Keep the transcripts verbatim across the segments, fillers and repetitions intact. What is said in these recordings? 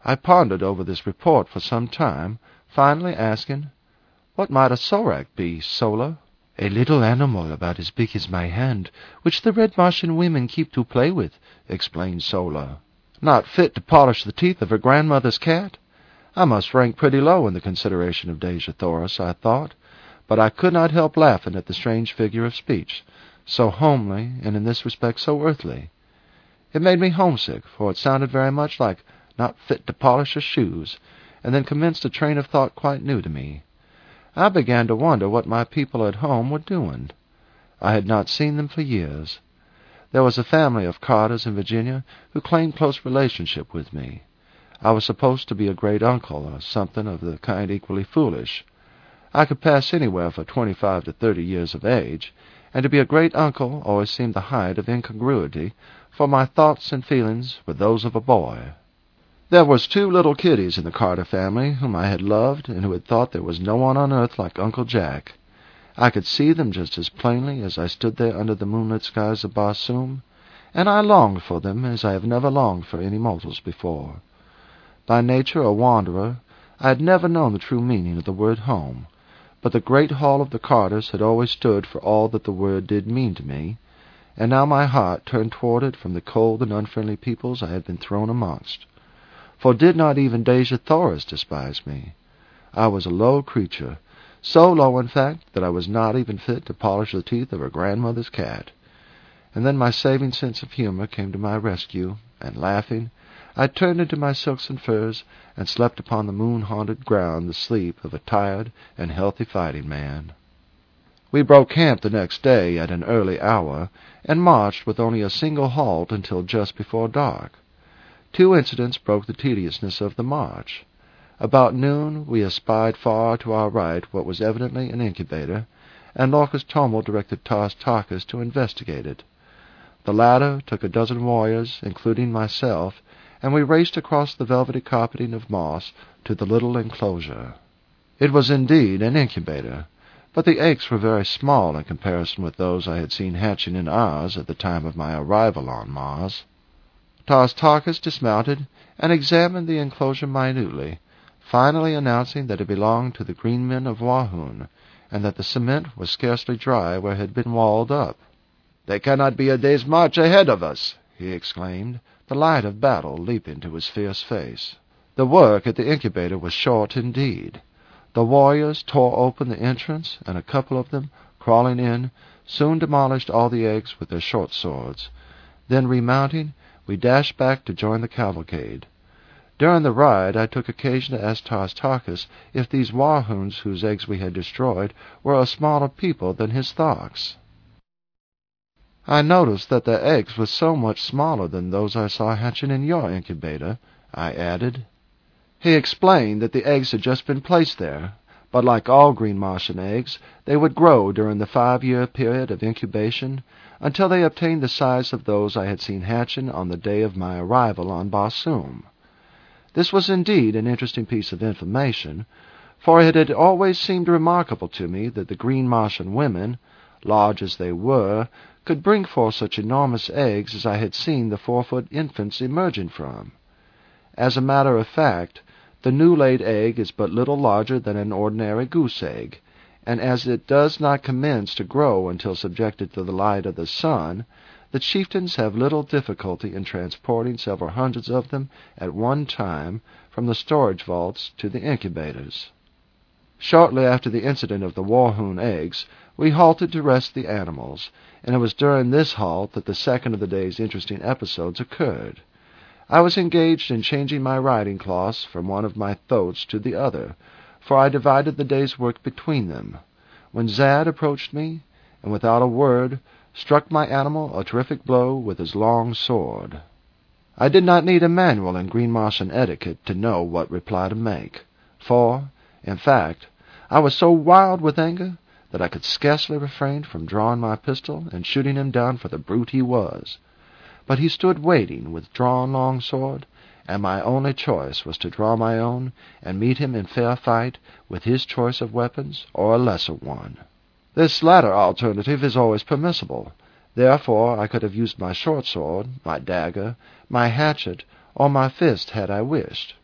I pondered over this report for some time, finally asking, "What might a Sorak be, Sola?" "A little animal about as big as my hand, which the Red Martian women keep to play with," explained Sola. "Not fit to polish the teeth of her grandmother's cat? I must rank pretty low in the consideration of Dejah Thoris, I thought, but I could not help laughing at the strange figure of speech, so homely and in this respect so earthly. It made me homesick, for it sounded very much like not fit to polish her shoes, and then commenced a train of thought quite new to me. I began to wonder what my people at home were doing. I had not seen them for years. There was a family of Carters in Virginia who claimed close relationship with me. I was supposed to be a great-uncle, or something of the kind equally foolish. I could pass anywhere for twenty-five to thirty years of age, and to be a great-uncle always seemed the height of incongruity, for my thoughts and feelings were those of a boy. There was two little kiddies in the Carter family whom I had loved and who had thought there was no one on earth like Uncle Jack. I could see them just as plainly as I stood there under the moonlit skies of Barsoom, and I longed for them as I have never longed for any mortals before. By nature a wanderer, I had never known the true meaning of the word home, but the great hall of the Carters had always stood for all that the word did mean to me, and now my heart turned toward it from the cold and unfriendly peoples I had been thrown amongst. For did not even Dejah Thoris despise me? I was a low creature, so low, in fact, that I was not even fit to polish the teeth of her grandmother's cat. And then my saving sense of humor came to my rescue, and, laughing, I turned into my silks and furs and slept upon the moon-haunted ground the sleep of a tired and healthy fighting man. We broke camp the next day at an early hour, and marched with only a single halt until just before dark. Two incidents broke the tediousness of the march. About noon we espied far to our right what was evidently an incubator, and Lorcas Tomal directed Tas Tarkas to investigate it. The latter took a dozen warriors, including myself, and we raced across the velvety carpeting of moss to the little enclosure. It was indeed an incubator, but the eggs were very small in comparison with those I had seen hatching in ours at the time of my arrival on Mars. Tas Tarkas dismounted and examined the enclosure minutely, finally announcing that it belonged to the green men of Wahun, and that the cement was scarcely dry where it had been walled up. "They cannot be a day's march ahead of us," he exclaimed, the light of battle leaping to his fierce face. The work at the incubator was short indeed. The warriors tore open the entrance, and a couple of them, crawling in, soon demolished all the eggs with their short swords. Then, remounting, we dashed back to join the cavalcade. During the ride I took occasion to ask Tas Tarkas if these Wahuns whose eggs we had destroyed were a smaller people than his Tharks. "I noticed that their eggs were so much smaller than those I saw hatching in your incubator," I added. He explained that the eggs had just been placed there, but like all green Martian eggs, they would grow during the five-year period of incubation until they obtained the size of those I had seen hatching on the day of my arrival on Barsoom. This was indeed an interesting piece of information, for it had always seemed remarkable to me that the green Martian women, large as they were, could bring forth such enormous eggs as I had seen the four-foot infants emerging from. As a matter of fact, the new-laid egg is but little larger than an ordinary goose egg, and as it does not commence to grow until subjected to the light of the sun, the chieftains have little difficulty in transporting several hundreds of them at one time from the storage vaults to the incubators. Shortly after the incident of the Wahun eggs, we halted to rest the animals, and it was during this halt that the second of the day's interesting episodes occurred. I was engaged in changing my riding cloths from one of my thoats to the other, for I divided the day's work between them, when Zad approached me, and without a word struck my animal a terrific blow with his long sword. I did not need a manual in green Martian etiquette to know what reply to make, for, in fact, I was so wild with anger that I could scarcely refrain from drawing my pistol and shooting him down for the brute he was. But he stood waiting with drawn long sword, and my only choice was to draw my own and meet him in fair fight with his choice of weapons or a lesser one. This latter alternative is always permissible. Therefore I could have used my short sword, my dagger, my hatchet, or my fist had I wished.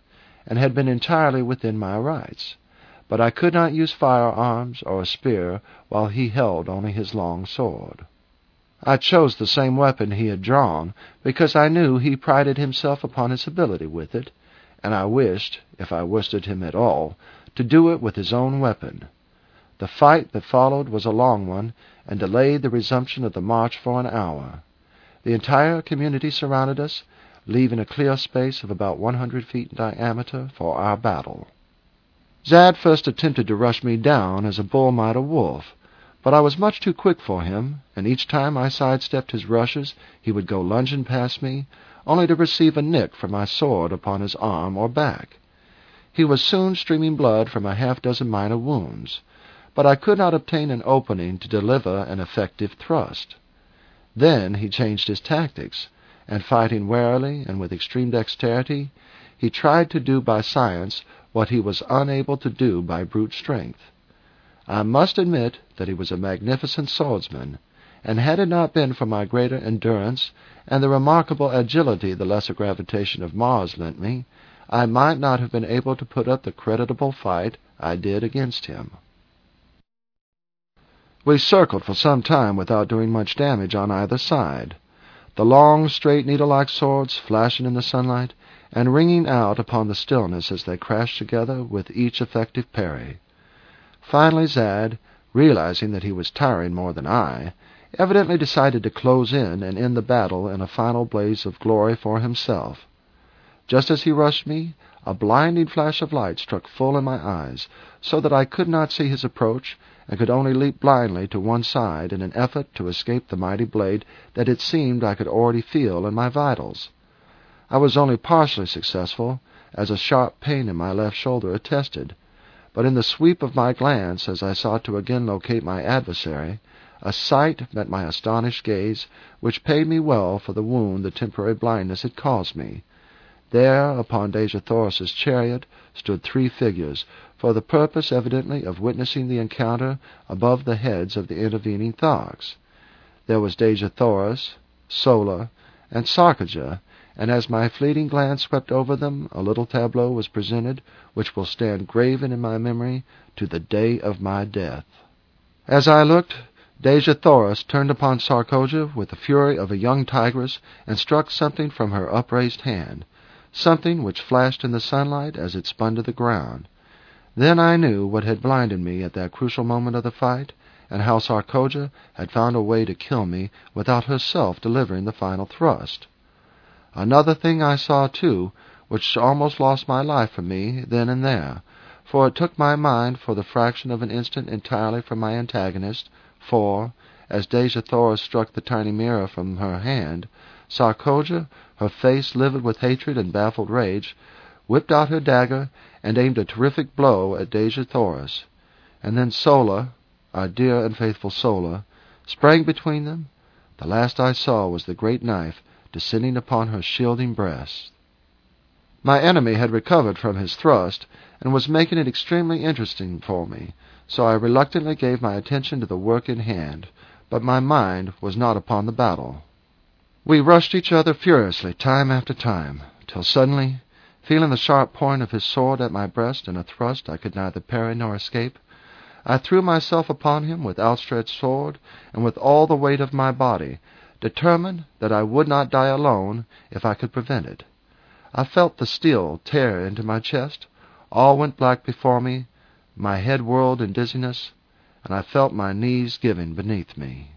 and had been entirely within my rights. But I could not use firearms or a spear while he held only his long sword. I chose the same weapon he had drawn because I knew he prided himself upon his ability with it, and I wished, if I worsted him at all, to do it with his own weapon. The fight that followed was a long one, and delayed the resumption of the march for an hour. The entire community surrounded us, leaving a clear space of about one hundred feet in diameter for our battle. Zad first attempted to rush me down as a bull might a wolf, but I was much too quick for him, and each time I sidestepped his rushes he would go lunging past me, only to receive a nick from my sword upon his arm or back. He was soon streaming blood from a half-dozen minor wounds, but I could not obtain an opening to deliver an effective thrust. Then he changed his tactics, and fighting warily and with extreme dexterity, he tried to do by science what he was unable to do by brute strength. I must admit that he was a magnificent swordsman, and had it not been for my greater endurance and the remarkable agility the lesser gravitation of Mars lent me, I might not have been able to put up the creditable fight I did against him. We circled for some time without doing much damage on either side, the long, straight, needle-like swords flashing in the sunlight and ringing out upon the stillness as they crashed together with each effective parry. Finally Zad, realizing that he was tiring more than I, evidently decided to close in and end the battle in a final blaze of glory for himself. Just as he rushed me, a blinding flash of light struck full in my eyes, so that I could not see his approach, and could only leap blindly to one side in an effort to escape the mighty blade that it seemed I could already feel in my vitals. I was only partially successful, as a sharp pain in my left shoulder attested, but in the sweep of my glance as I sought to again locate my adversary, a sight met my astonished gaze which paid me well for the wound the temporary blindness had caused me. There, upon Dejathoris's chariot, stood three figures, for the purpose, evidently, of witnessing the encounter above the heads of the intervening Tharks. There was Dejathoris, Sola, and Sarkaja, and as my fleeting glance swept over them, a little tableau was presented which will stand graven in my memory to the day of my death. As I looked, Dejathoris turned upon Sarkaja with the fury of a young tigress and struck something from her upraised hand, something which flashed in the sunlight as it spun to the ground. Then I knew what had blinded me at that crucial moment of the fight, and how Sarkaja had found a way to kill me without herself delivering the final thrust. Another thing I saw, too, which almost lost my life for me then and there, for it took my mind for the fraction of an instant entirely from my antagonist, for, as Dejathoris struck the tiny mirror from her hand, Sarkaja, her face livid with hatred and baffled rage, whipped out her dagger and aimed a terrific blow at Dejathoris. And then Sola, our dear and faithful Sola, sprang between them. The last I saw was the great knife descending upon her shielding breast. My enemy had recovered from his thrust, and was making it extremely interesting for me, so I reluctantly gave my attention to the work in hand, but my mind was not upon the battle. We rushed each other furiously time after time, till suddenly, feeling the sharp point of his sword at my breast in a thrust I could neither parry nor escape, I threw myself upon him with outstretched sword and with all the weight of my body, determined that I would not die alone if I could prevent it. I felt the steel tear into my chest, all went black before me, my head whirled in dizziness, and I felt my knees giving beneath me.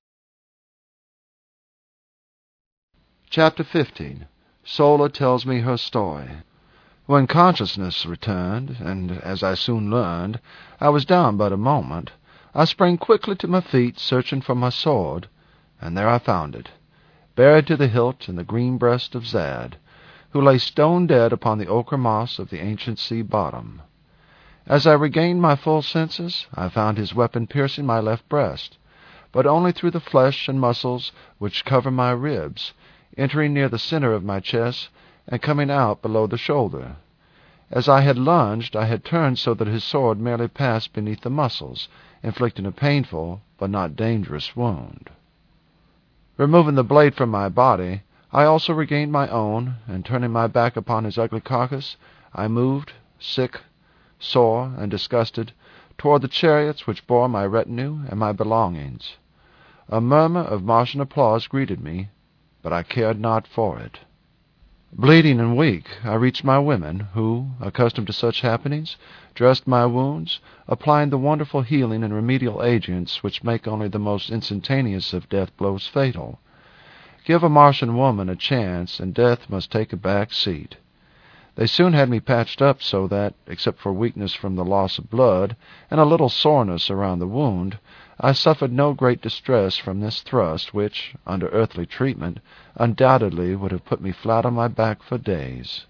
Chapter fifteen. Sola tells me her story. When consciousness returned, and, as I soon learned, I was down but a moment, I sprang quickly to my feet, searching for my sword, and there I found it, buried to the hilt in the green breast of Zad, who lay stone dead upon the ochre moss of the ancient sea bottom. As I regained my full senses, I found his weapon piercing my left breast, but only through the flesh and muscles which cover my ribs, entering near the center of my chest and coming out below the shoulder. As I had lunged, I had turned so that his sword merely passed beneath the muscles, inflicting a painful but not dangerous wound. Removing the blade from my body, I also regained my own, and turning my back upon his ugly carcass, I moved, sick, sore, and disgusted, toward the chariots which bore my retinue and my belongings. A murmur of Martian applause greeted me, but I cared not for it. Bleeding and weak, I reached my women, who, accustomed to such happenings, dressed my wounds, applying the wonderful healing and remedial agents which make only the most instantaneous of death blows fatal. Give a Martian woman a chance, and death must take a back seat. They soon had me patched up so that, except for weakness from the loss of blood and a little soreness around the wound, I suffered no great distress from this thrust which, under earthly treatment, undoubtedly would have put me flat on my back for days.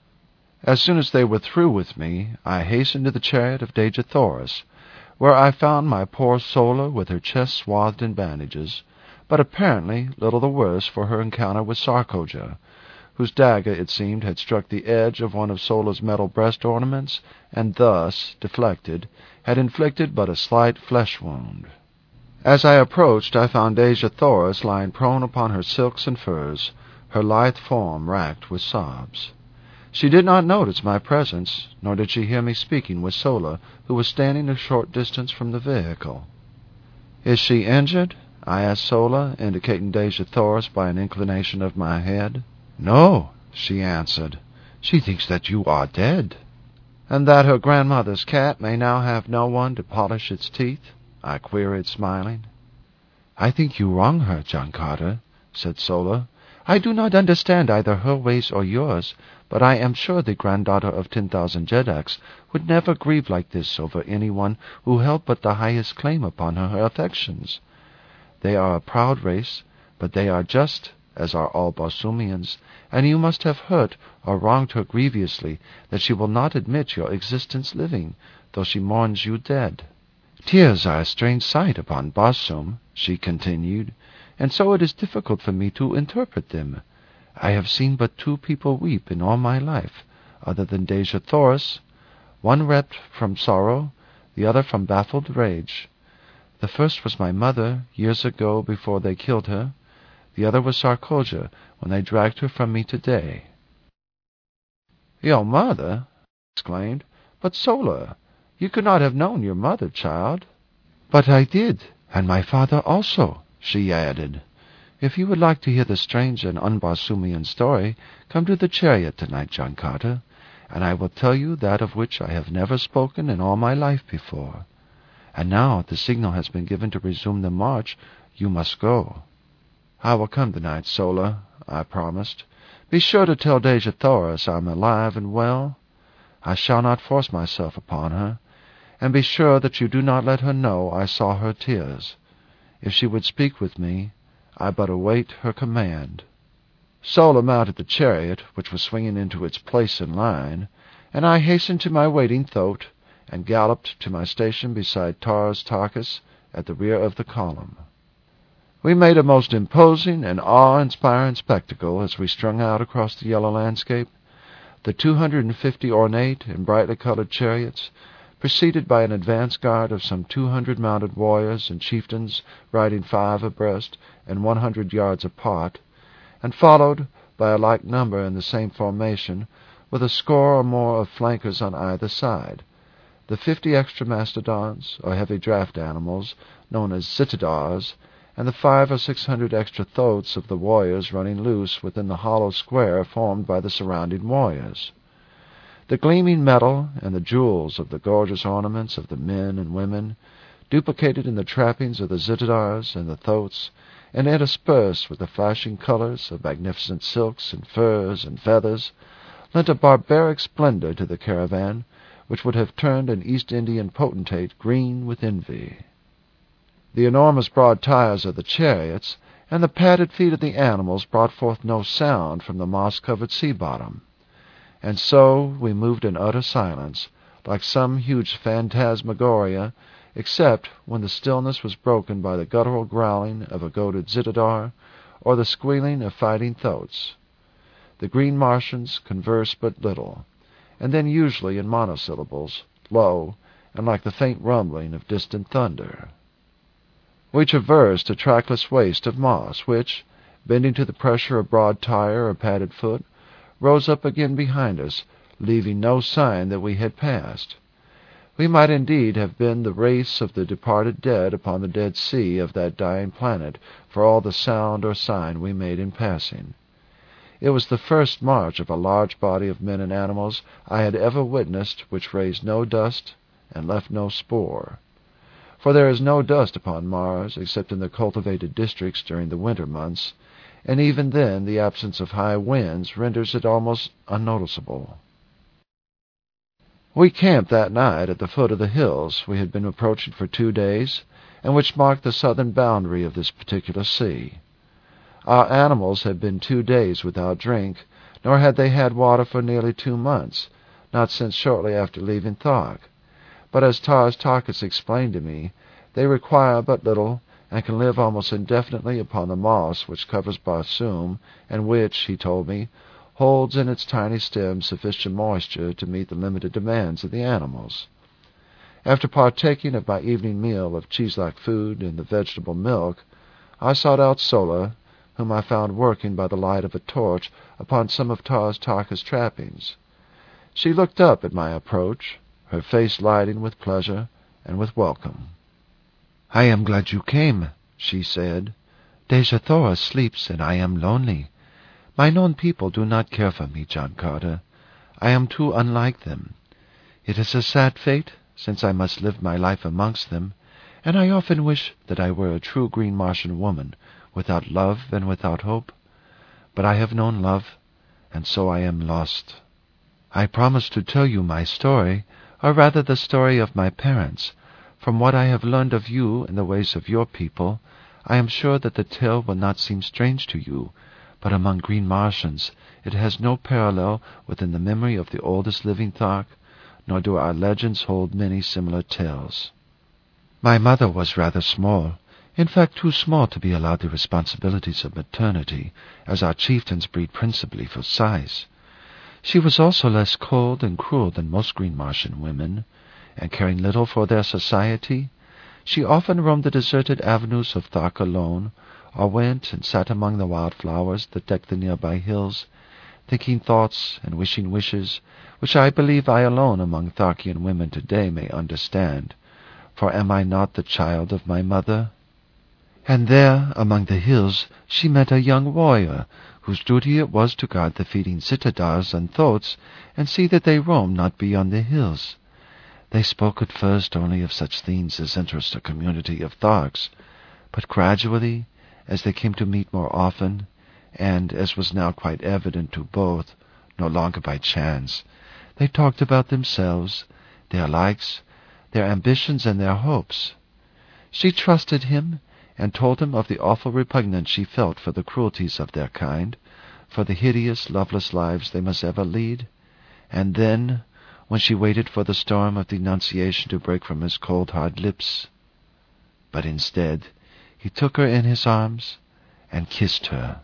As soon as they were through with me, I hastened to the chariot of Dejathoras, where I found my poor Sola with her chest swathed in bandages, but apparently little the worse for her encounter with Sarkoja, whose dagger, it seemed, had struck the edge of one of Sola's metal breast ornaments, and thus, deflected, had inflicted but a slight flesh wound. As I approached, I found Dejathoras lying prone upon her silks and furs, her lithe form racked with sobs. She did not notice my presence, nor did she hear me speaking with Sola, who was standing a short distance from the vehicle. "Is she injured?" I asked Sola, indicating Dejathoras by an inclination of my head. "No," she answered. "She thinks that you are dead." "And that her grandmother's cat may now have no one to polish its teeth?" I queried, smiling. "I think you wrong her, John Carter," said Sola. "I do not understand either her ways or yours, but I am sure the granddaughter of ten thousand Jedaks would never grieve like this over anyone who held but the highest claim upon her affections. They are a proud race, but they are just, as are all Barsoomians, and you must have hurt or wronged her grievously that she will not admit your existence living, though she mourns you dead. Tears are a strange sight upon Barsoom," she continued, "and so it is difficult for me to interpret them. I have seen but two people weep in all my life, other than Dejathoras. One wept from sorrow, the other from baffled rage. The first was my mother, years ago before they killed her. The other was Sarkoja, when they dragged her from me today." "Your mother?" I exclaimed. "But, Sola, you could not have known your mother, child." "But I did, and my father also," she added. "If you would like to hear the strange and un-Barsoomian story, come to the chariot tonight, John Carter, and I will tell you that of which I have never spoken in all my life before. And now the signal has been given to resume the march. You must go." "I will come tonight, Sola," I promised. "Be sure to tell Dejathoras I am alive and well. I shall not force myself upon her, and be sure that you do not let her know I saw her tears. If she would speak with me, I but await her command." Sola mounted the chariot, which was swinging into its place in line, and I hastened to my waiting thoat and galloped to my station beside Tars Tarkas at the rear of the column. We made a most imposing and awe-inspiring spectacle as we strung out across the yellow landscape. The two hundred and fifty ornate and brightly colored chariots, preceded by an advance guard of some two hundred mounted warriors and chieftains riding five abreast and one hundred yards apart, and followed by a like number in the same formation, with a score or more of flankers on either side. The fifty extra mastodons, or heavy draft animals, known as zitidars, and the five or six hundred extra thoats of the warriors running loose within the hollow square formed by the surrounding warriors. The gleaming metal and the jewels of the gorgeous ornaments of the men and women, duplicated in the trappings of the zitidars and the thoats, and interspersed with the flashing colors of magnificent silks and furs and feathers, lent a barbaric splendor to the caravan, which would have turned an East Indian potentate green with envy. The enormous broad tires of the chariots and the padded feet of the animals brought forth no sound from the moss-covered sea-bottom, and so we moved in utter silence, like some huge phantasmagoria, except when the stillness was broken by the guttural growling of a goaded zitidar or the squealing of fighting thoats. The green Martians conversed but little, and then usually in monosyllables, low, and like the faint rumbling of distant thunder. We traversed a trackless waste of moss, which, bending to the pressure of broad tire or padded foot, rose up again behind us leaving no sign that we had passed. We might indeed have been the race of the departed dead upon the Dead Sea of that dying planet, for all the sound or sign we made in passing. It was the first march of a large body of men and animals I had ever witnessed which raised no dust and left no spoor. For there is no dust upon Mars except in the cultivated districts during the winter months, and even then the absence of high winds renders it almost unnoticeable. We camped that night at the foot of the hills we had been approaching for two days, and which marked the southern boundary of this particular sea. Our animals had been two days without drink, nor had they had water for nearly two months, not since shortly after leaving Thark. But as Tars Tarkas explained to me, they require but little, and can live almost indefinitely upon the moss which covers Barsoom, and which, he told me, holds in its tiny stems sufficient moisture to meet the limited demands of the animals. After partaking of my evening meal of cheese-like food and the vegetable milk, I sought out Sola, whom I found working by the light of a torch upon some of Tars Tarkas' trappings. She looked up at my approach, her face lighting with pleasure and with welcome. "I am glad you came," she said. "Dejah Thoris sleeps, and I am lonely. Mine own people do not care for me, John Carter. I am too unlike them. It is a sad fate, since I must live my life amongst them, and I often wish that I were a true green Martian woman, without love and without hope. But I have known love, and so I am lost. I promise to tell you my story, or rather the story of my parents. From what I have learned of you and the ways of your people, I am sure that the tale will not seem strange to you, but among green Martians it has no parallel within the memory of the oldest living Thark, nor do our legends hold many similar tales. My mother was rather small, in fact too small to be allowed the responsibilities of maternity, as our chieftains breed principally for size. She was also less cold and cruel than most green Martian women, and caring little for their society, she often roamed the deserted avenues of Thark alone, or went and sat among the wild flowers that decked the nearby hills, thinking thoughts and wishing wishes which I believe I alone among Tharkian women today may understand, for am I not the child of my mother? And there, among the hills, she met a young warrior, whose duty it was to guard the feeding Citadars and Thoats, and see that they roamed not beyond the hills. They spoke at first only of such things as interest a community of Tharks, but gradually, as they came to meet more often, and, as was now quite evident to both, no longer by chance, they talked about themselves, their likes, their ambitions, and their hopes. She trusted him, and told him of the awful repugnance she felt for the cruelties of their kind, for the hideous, loveless lives they must ever lead, and then, when she waited for the storm of denunciation to break from his cold, hard lips. But instead, he took her in his arms and kissed her.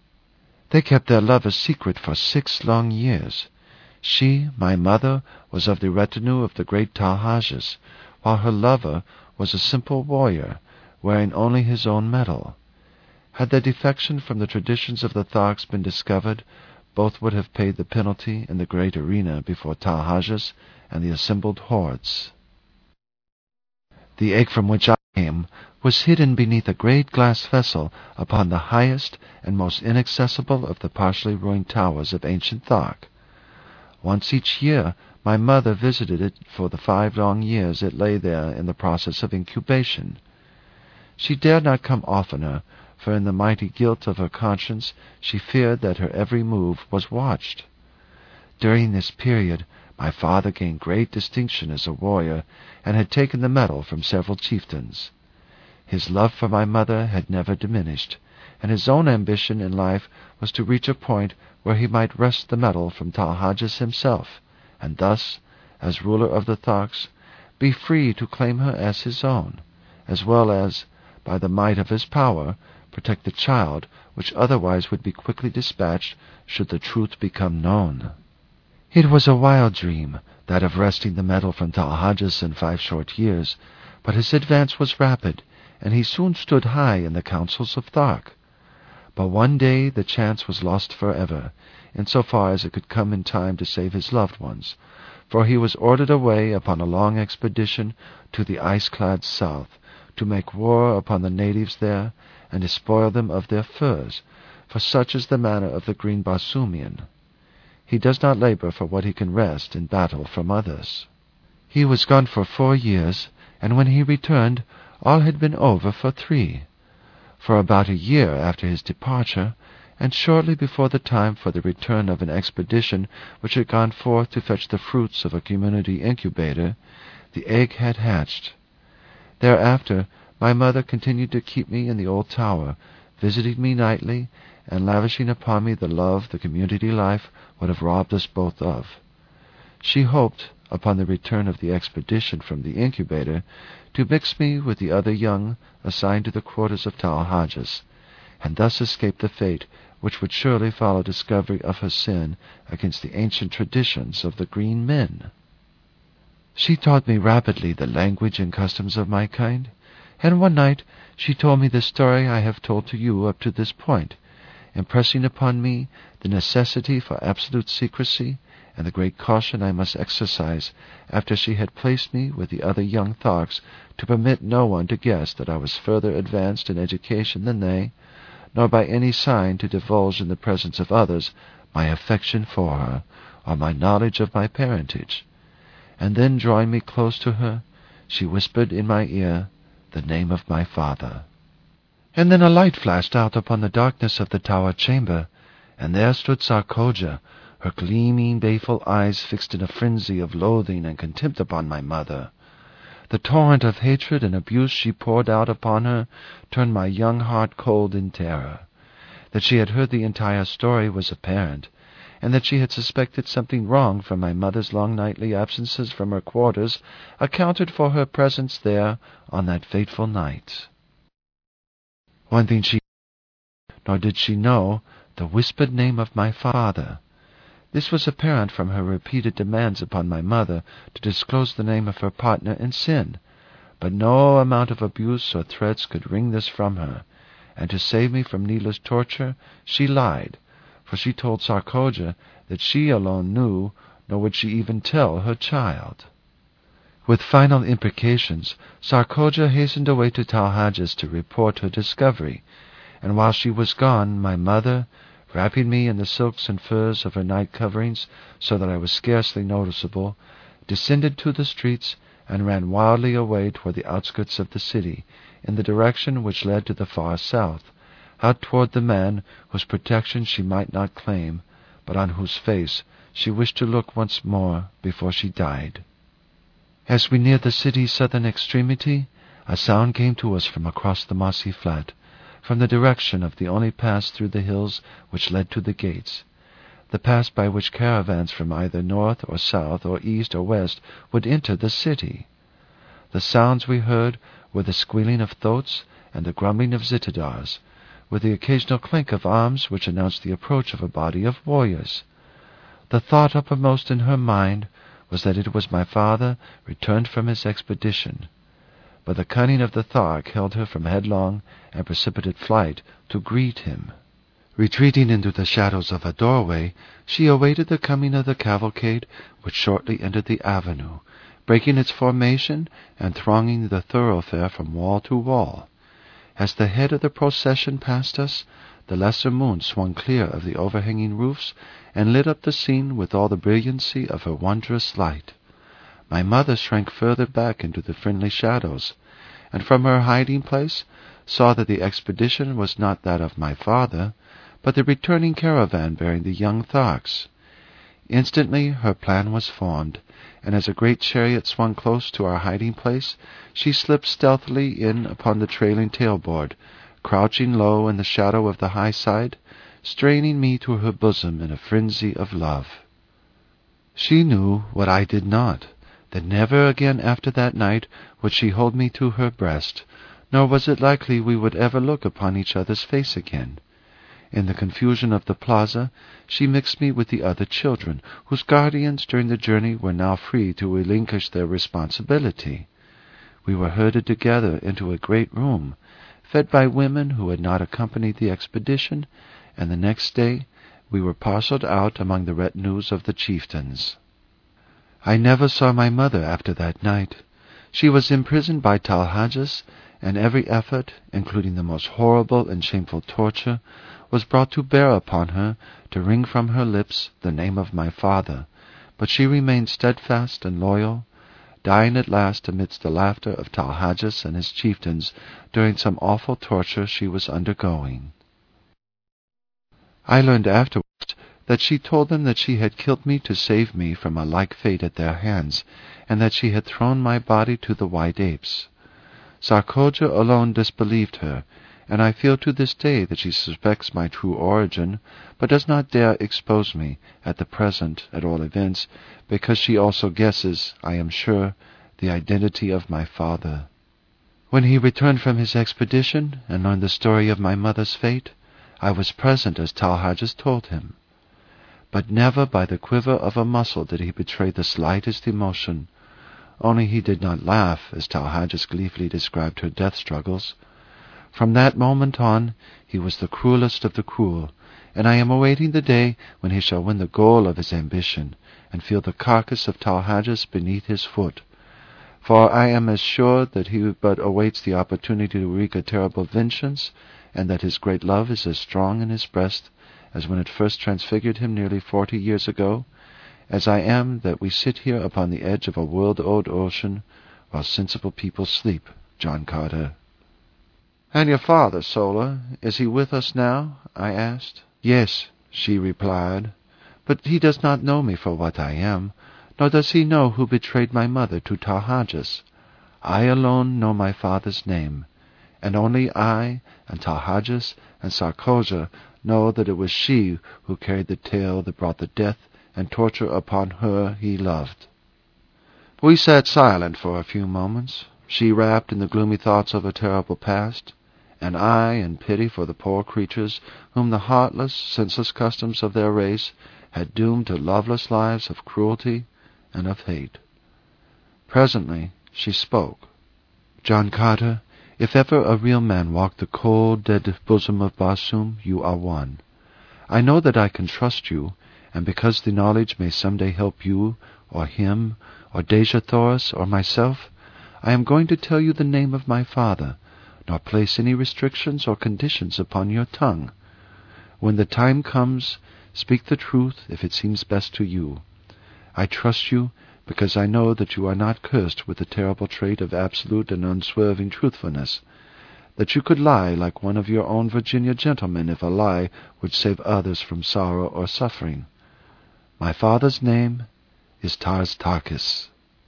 They kept their love a secret for six long years. She, my mother, was of the retinue of the great Talhajas, while her lover was a simple warrior, wearing only his own metal. Had their defection from the traditions of the Tharks been discovered, both would have paid the penalty in the great arena before Talhajas and the assembled hordes. The egg from which I came was hidden beneath a great glass vessel upon the highest and most inaccessible of the partially ruined towers of ancient Thark. Once each year my mother visited it for the five long years it lay there in the process of incubation. She dared not come oftener, for in the mighty guilt of her conscience she feared that her every move was watched. During this period my father gained great distinction as a warrior, and had taken the medal from several chieftains. His love for my mother had never diminished, and his own ambition in life was to reach a point where he might wrest the medal from Talhajas himself, and thus, as ruler of the Tharks, be free to claim her as his own, as well as, by the might of his power, protect the child which otherwise would be quickly dispatched should the truth become known. It was a wild dream, that of wresting the medal from Talhajas in five short years, but his advance was rapid, and he soon stood high in the councils of Thark. But one day the chance was lost forever, in so far as it could come in time to save his loved ones, for he was ordered away upon a long expedition to the ice-clad south, to make war upon the natives there, and despoil them of their furs, for such is the manner of the green Barsoomian. He does not labor for what he can wrest in battle from others. He was gone for four years, and when he returned, all had been over for three. For about a year after his departure, and shortly before the time for the return of an expedition which had gone forth to fetch the fruits of a community incubator, the egg had hatched. Thereafter my mother continued to keep me in the old tower, visiting me nightly, and lavishing upon me the love the community life would have robbed us both of. She hoped, upon the return of the expedition from the incubator, to mix me with the other young assigned to the quarters of Talhajas, and thus escape the fate which would surely follow discovery of her sin against the ancient traditions of the green men. She taught me rapidly the language and customs of my kind, and one night she told me the story I have told to you up to this point, impressing upon me the necessity for absolute secrecy and the great caution I must exercise after she had placed me with the other young Tharks to permit no one to guess that I was further advanced in education than they, nor by any sign to divulge in the presence of others my affection for her or my knowledge of my parentage. And then, drawing me close to her, she whispered in my ear the name of my father. And then a light flashed out upon the darkness of the tower chamber, and there stood Sarkoja, her gleaming, baleful eyes fixed in a frenzy of loathing and contempt upon my mother. The torrent of hatred and abuse she poured out upon her turned my young heart cold in terror. That she had heard the entire story was apparent, and that she had suspected something wrong from my mother's long nightly absences from her quarters accounted for her presence there on that fateful night. One thing she nor did she know the whispered name of my father. This was apparent from her repeated demands upon my mother to disclose the name of her partner in sin, but no amount of abuse or threats could wring this from her, and to save me from needless torture she lied, for she told Sarkoja that she alone knew, nor would she even tell her child. With final imprecations, Sarkoja hastened away to Talhajas to report her discovery, and while she was gone, my mother, wrapping me in the silks and furs of her night coverings so that I was scarcely noticeable, descended to the streets and ran wildly away toward the outskirts of the city, in the direction which led to the far south, out toward the man whose protection she might not claim, but on whose face she wished to look once more before she died. As we neared the city's southern extremity, a sound came to us from across the mossy flat, from the direction of the only pass through the hills which led to the gates, the pass by which caravans from either north or south or east or west would enter the city. The sounds we heard were the squealing of thoats and the grumbling of zitidars, with the occasional clink of arms which announced the approach of a body of warriors. The thought uppermost in her mind was that it was my father returned from his expedition, but the cunning of the Thark held her from headlong and precipitate flight to greet him. Retreating into the shadows of a doorway, she awaited the coming of the cavalcade which shortly entered the avenue, breaking its formation and thronging the thoroughfare from wall to wall. As the head of the procession passed us, the lesser moon swung clear of the overhanging roofs and lit up the scene with all the brilliancy of her wondrous light. My mother shrank further back into the friendly shadows, and from her hiding-place saw that the expedition was not that of my father, but the returning caravan bearing the young Tharks. Instantly her plan was formed, and as a great chariot swung close to our hiding-place, she slipped stealthily in upon the trailing tailboard, crouching low in the shadow of the high side, straining me to her bosom in a frenzy of love. She knew what I did not, that never again after that night would she hold me to her breast, nor was it likely we would ever look upon each other's face again. In the confusion of the plaza, she mixed me with the other children, whose guardians during the journey were now free to relinquish their responsibility. We were herded together into a great room, fed by women who had not accompanied the expedition, and the next day we were parceled out among the retinues of the chieftains. I never saw my mother after that night. She was imprisoned by Talhajas, and every effort, including the most horrible and shameful torture, was brought to bear upon her to wring from her lips the name of my father, but she remained steadfast and loyal, dying at last amidst the laughter of Talhajas and his chieftains during some awful torture she was undergoing. I learned afterwards that she told them that she had killed me to save me from a like fate at their hands, and that she had thrown my body to the white apes. Sarkoja alone disbelieved her, and I feel to this day that she suspects my true origin, but does not dare expose me, at the present, at all events, because she also guesses, I am sure, the identity of my father. When he returned from his expedition, and learned the story of my mother's fate, I was present as Talhajas told him. But never by the quiver of a muscle did he betray the slightest emotion. Only he did not laugh, as Talhajas gleefully described her death struggles. From that moment on, he was the cruelest of the cruel, and I am awaiting the day when he shall win the goal of his ambition, and feel the carcass of Talhajas beneath his foot. For I am as sure that he but awaits the opportunity to wreak a terrible vengeance, and that his great love is as strong in his breast as when it first transfigured him nearly forty years ago, as I am that we sit here upon the edge of a world-old ocean, while sensible people sleep, John Carter. "And your father, Sola, is he with us now?" I asked. "Yes," she replied, "but he does not know me for what I am, nor does he know who betrayed my mother to Talhajas. I alone know my father's name, and only I and Talhajas and Sarkoja know that it was she who carried the tale that brought the death and torture upon her he loved." We sat silent for a few moments, she wrapped in the gloomy thoughts of her terrible past, and I in pity for the poor creatures whom the heartless, senseless customs of their race had doomed to loveless lives of cruelty and of hate. Presently she spoke. "John Carter, if ever a real man walked the cold, dead bosom of Barsoom, you are one. I know that I can trust you, and because the knowledge may some day help you, or him, or Dejah Thoris, or myself, I am going to tell you the name of my father, nor place any restrictions or conditions upon your tongue. When the time comes, speak the truth if it seems best to you. I trust you, because I know that you are not cursed with the terrible trait of absolute and unswerving truthfulness, that you could lie like one of your own Virginia gentlemen if a lie would save others from sorrow or suffering. My father's name is Tars Tarkas."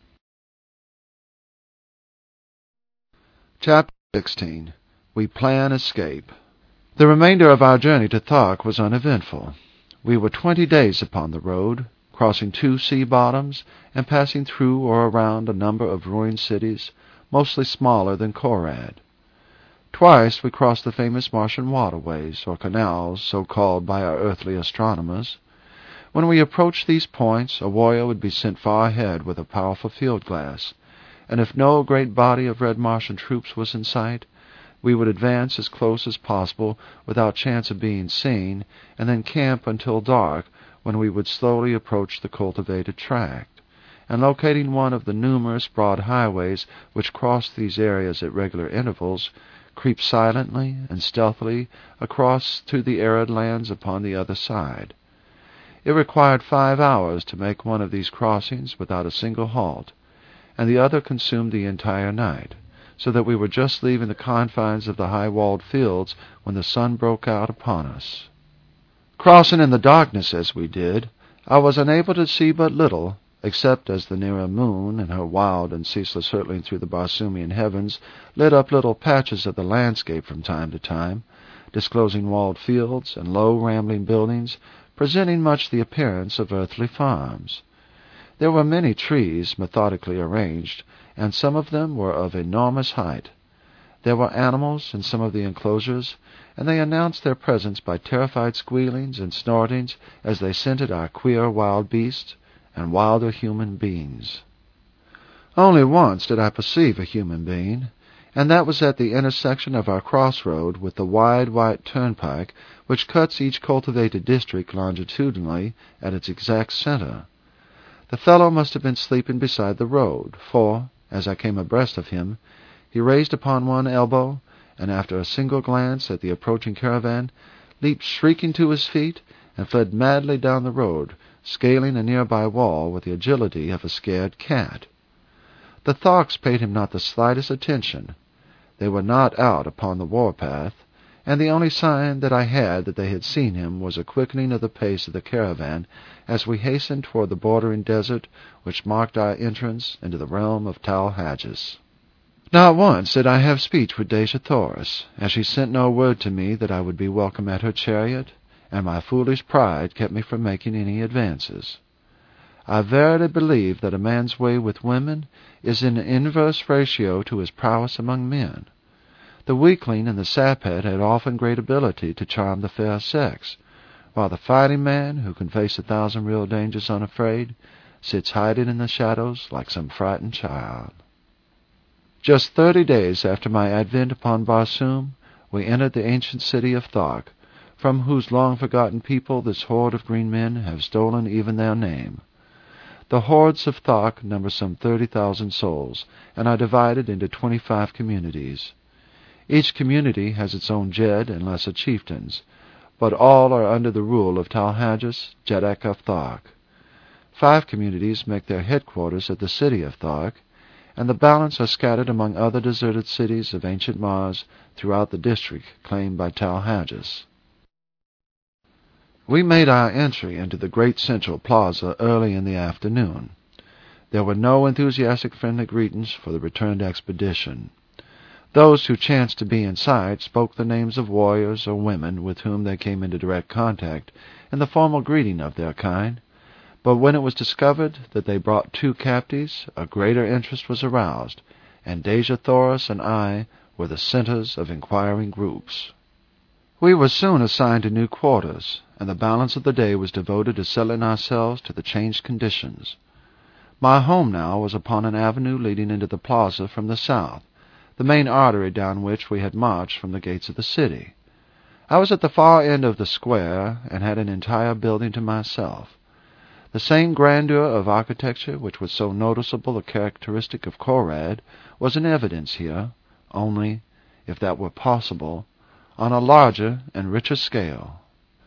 Chapter sixteen. We Plan Escape. The remainder of our journey to Thark was uneventful. We were twenty days upon the road, crossing two sea bottoms, and passing through or around a number of ruined cities, mostly smaller than Korad. Twice we crossed the famous Martian waterways, or canals, so called by our earthly astronomers. When we approached these points, a warrior would be sent far ahead with a powerful field glass, and if no great body of red Martian troops was in sight, we would advance as close as possible without chance of being seen, and then camp until dark, when we would slowly approach the cultivated tract, and locating one of the numerous broad highways which crossed these areas at regular intervals, creep silently and stealthily across to the arid lands upon the other side. It required five hours to make one of these crossings without a single halt, and the other consumed the entire night, so that we were just leaving the confines of the high-walled fields when the sun broke out upon us. Crossing in the darkness as we did, I was unable to see but little, except as the nearer moon, in her wild and ceaseless hurtling through the Barsoomian heavens, lit up little patches of the landscape from time to time, disclosing walled fields and low rambling buildings, presenting much the appearance of earthly farms. There were many trees methodically arranged, and some of them were of enormous height. There were animals in some of the enclosures, and they announced their presence by terrified squealings and snortings as they scented our queer wild beasts and wilder human beings. Only once did I perceive a human being, and that was at the intersection of our crossroad with the wide white turnpike which cuts each cultivated district longitudinally at its exact center. The fellow must have been sleeping beside the road, for, as I came abreast of him, he raised upon one elbow, and after a single glance at the approaching caravan, leaped shrieking to his feet and fled madly down the road, scaling a nearby wall with the agility of a scared cat. The Thorks paid him not the slightest attention. They were not out upon the war-path, and the only sign that I had that they had seen him was a quickening of the pace of the caravan as we hastened toward the bordering desert which marked our entrance into the realm of Talhages. Not once did I have speech with Dejah Thoris, as she sent no word to me that I would be welcome at her chariot, and my foolish pride kept me from making any advances. I verily believe that a man's way with women is in inverse ratio to his prowess among men. The weakling and the saphead had often great ability to charm the fair sex, while the fighting man, who can face a thousand real dangers unafraid, sits hiding in the shadows like some frightened child. Just thirty days after my advent upon Barsoom, we entered the ancient city of Thark, from whose long-forgotten people this horde of green men have stolen even their name. The hordes of Thark number some thirty thousand souls, and are divided into twenty-five communities. Each community has its own Jed and lesser chieftains, but all are under the rule of Talhages, Jeddak of Thark. Five communities make their headquarters at the city of Thark, and the balance are scattered among other deserted cities of ancient Mars throughout the district claimed by Talhages. We made our entry into the great central plaza early in the afternoon. There were no enthusiastic friendly greetings for the returned expedition. Those who chanced to be inside spoke the names of warriors or women with whom they came into direct contact in the formal greeting of their kind, but when it was discovered that they brought two captives, a greater interest was aroused, and Dejah Thoris and I were the centers of inquiring groups. We were soon assigned to new quarters, and the balance of the day was devoted to settling ourselves to the changed conditions. My home now was upon an avenue leading into the plaza from the south, the main artery down which we had marched from the gates of the city. I was at the far end of the square, and had an entire building to myself. The same grandeur of architecture which was so noticeable a characteristic of Korad was in evidence here, only, if that were possible, on a larger and richer scale.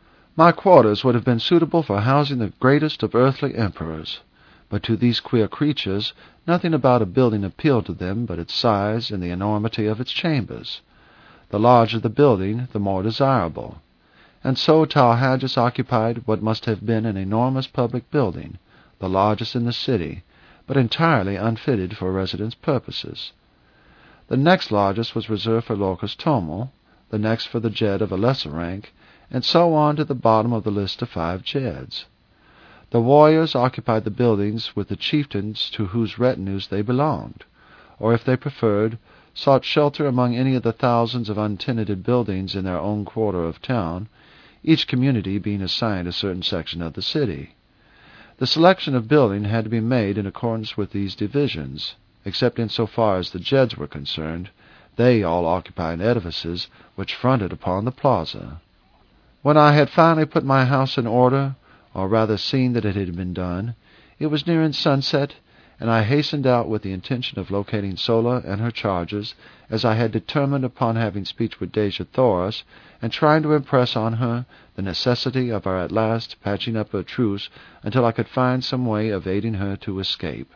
My quarters would have been suitable for housing the greatest of earthly emperors, but to these queer creatures nothing about a building appealed to them but its size and the enormity of its chambers. The larger the building, the more desirable. And so Talhages occupied what must have been an enormous public building, the largest in the city, but entirely unfitted for residence purposes. The next largest was reserved for Lorcas Tomel, the next for the Jed of a lesser rank, and so on to the bottom of the list of five Jeds. The warriors occupied the buildings with the chieftains to whose retinues they belonged, or, if they preferred, sought shelter among any of the thousands of untenanted buildings in their own quarter of town, each community being assigned a certain section of the city. The selection of building had to be made in accordance with these divisions, except in so far as the Jeds were concerned. They all occupied edifices which fronted upon the plaza. When I had finally put my house in order, or rather seen that it had been done, it was nearing sunset, and I hastened out with the intention of locating Sola and her charges, as I had determined upon having speech with Dejah Thoris, and trying to impress on her the necessity of our at last patching up a truce until I could find some way of aiding her to escape.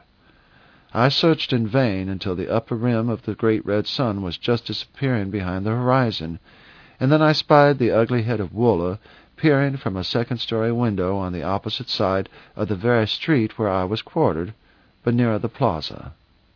I searched in vain until the upper rim of the great red sun was just disappearing behind the horizon, and then I spied the ugly head of Woola peering from a second-story window on the opposite side of the very street where I was quartered, but nearer the plaza.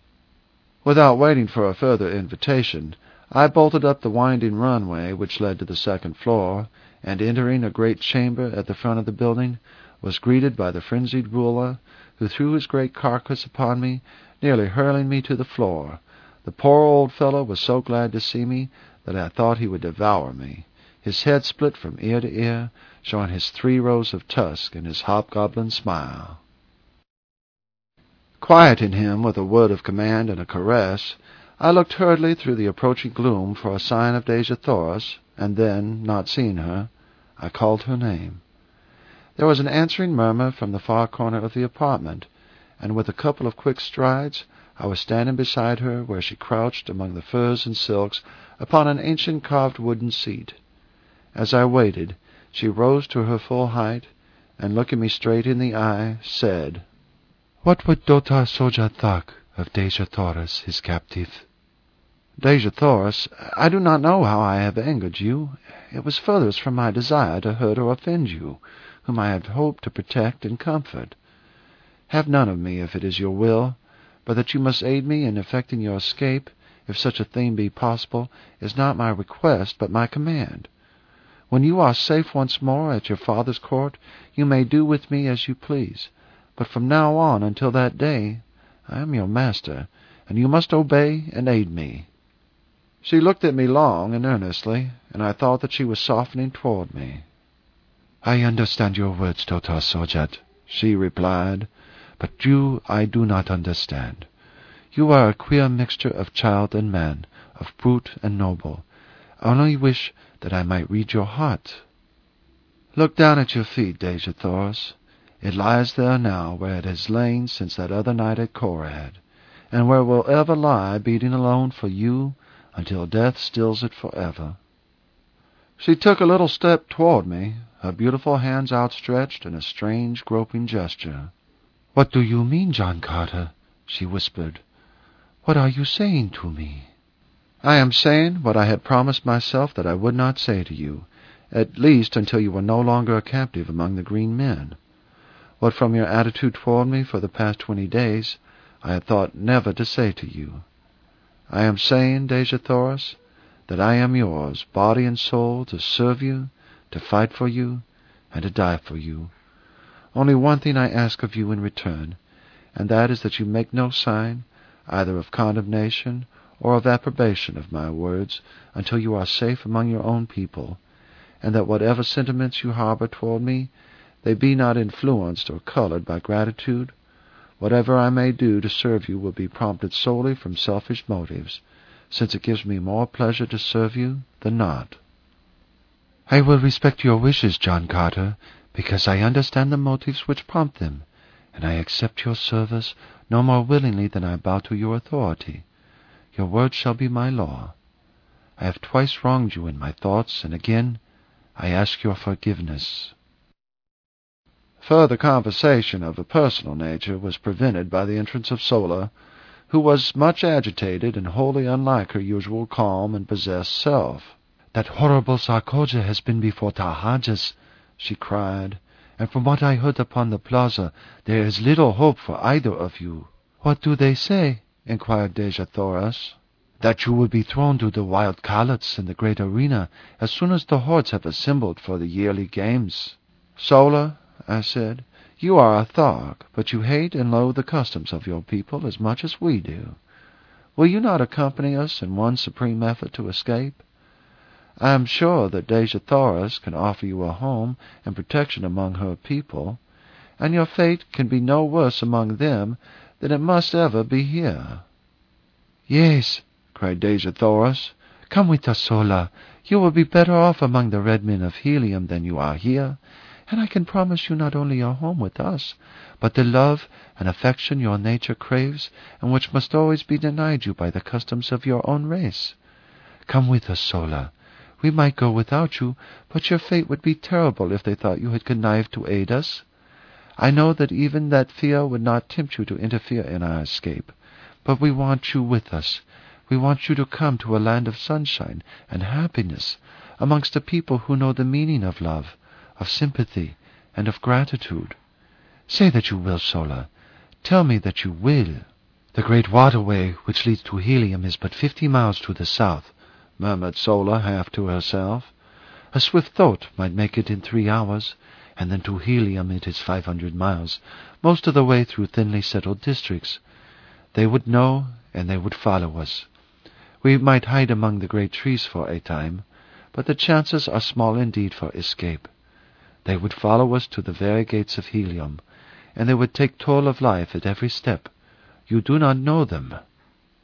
Without waiting for a further invitation, I bolted up the winding runway which led to the second floor, and entering a great chamber at the front of the building, was greeted by the frenzied ruler, who threw his great carcass upon me, nearly hurling me to the floor. The poor old fellow was so glad to see me that I thought he would devour me. His head split from ear to ear, showing his three rows of tusks and his hobgoblin smile. Quieting him with a word of command and a caress, I looked hurriedly through the approaching gloom for a sign of Dejah Thoris, and then, not seeing her, I called her name. There was an answering murmur from the far corner of the apartment, and with a couple of quick strides I was standing beside her where she crouched among the furs and silks upon an ancient carved wooden seat. As I waited, she rose to her full height, and looking me straight in the eye, said, "What would Dota Soja think of Dejah Thoris, his captive?" "Dejah Thoris, I do not know how I have angered you. It was furthest from my desire to hurt or offend you, whom I had hoped to protect and comfort. Have none of me if it is your will, but that you must aid me in effecting your escape, if such a thing be possible, is not my request but my command. When you are safe once more at your father's court, you may do with me as you please, but from now on until that day I am your master, and you must obey and aid me." She looked at me long and earnestly, and I thought that she was softening toward me. "I understand your words, Dota Sojat," she replied, "but you I do not understand. You are a queer mixture of child and man, of brute and noble. I only wish that I might read your heart. Look down at your feet, Dejah Thoris. It lies there now where it has lain since that other night at Korad, and where it will ever lie beating alone for you until death stills it forever." She took a little step toward me, her beautiful hands outstretched in a strange, groping gesture. "What do you mean, John Carter?" she whispered. "What are you saying to me?" "I am saying what I had promised myself that I would not say to you, at least until you were no longer a captive among the green men. What from your attitude toward me for the past twenty days I had thought never to say to you. I am saying, Dejah Thoris, that I am yours, body and soul, to serve you, to fight for you, and to die for you. Only one thing I ask of you in return, and that is that you make no sign, either of condemnation or of approbation of my words, until you are safe among your own people, and that whatever sentiments you harbor toward me, they be not influenced or colored by gratitude. Whatever I may do to serve you will be prompted solely from selfish motives, since it gives me more pleasure to serve you than not." "I will respect your wishes, John Carter, because I understand the motives which prompt them, and I accept your service no more willingly than I bow to your authority. Your word shall be my law. I have twice wronged you in my thoughts, and again I ask your forgiveness." Further conversation of a personal nature was prevented by the entrance of Sola, who was much agitated and wholly unlike her usual calm and possessed self. "That horrible Sarkoja has been before Tahajas," she cried, "and from what I heard upon the plaza, there is little hope for either of you." "What do they say?" inquired Dejah Thoris. "That you will be thrown to the wild Kalots in the great arena as soon as the hordes have assembled for the yearly games." "Sola," I said, "you are a Tharg, but you hate and loathe the customs of your people as much as we do. Will you not accompany us in one supreme effort to escape? I am sure that Dejah Thoris can offer you a home and protection among her people, and your fate can be no worse among them than it must ever be here." "Yes," cried Dejah Thoris, "come with us, Sola. You will be better off among the red men of Helium than you are here, and I can promise you not only a home with us, but the love and affection your nature craves, and which must always be denied you by the customs of your own race. Come with us, Sola. We might go without you, but your fate would be terrible if they thought you had connived to aid us. I know that even that fear would not tempt you to interfere in our escape, but we want you with us. We want you to come to a land of sunshine and happiness, amongst a people who know the meaning of love, of sympathy, and of gratitude. Say that you will, Sola. Tell me that you will." "The great waterway which leads to Helium is but fifty miles to the south," murmured Sola half to herself. "A swift thought might make it in three hours, and then to Helium it is five hundred miles, most of the way through thinly settled districts. They would know, and they would follow us. We might hide among the great trees for a time, but the chances are small indeed for escape. They would follow us to the very gates of Helium, and they would take toll of life at every step. You do not know them."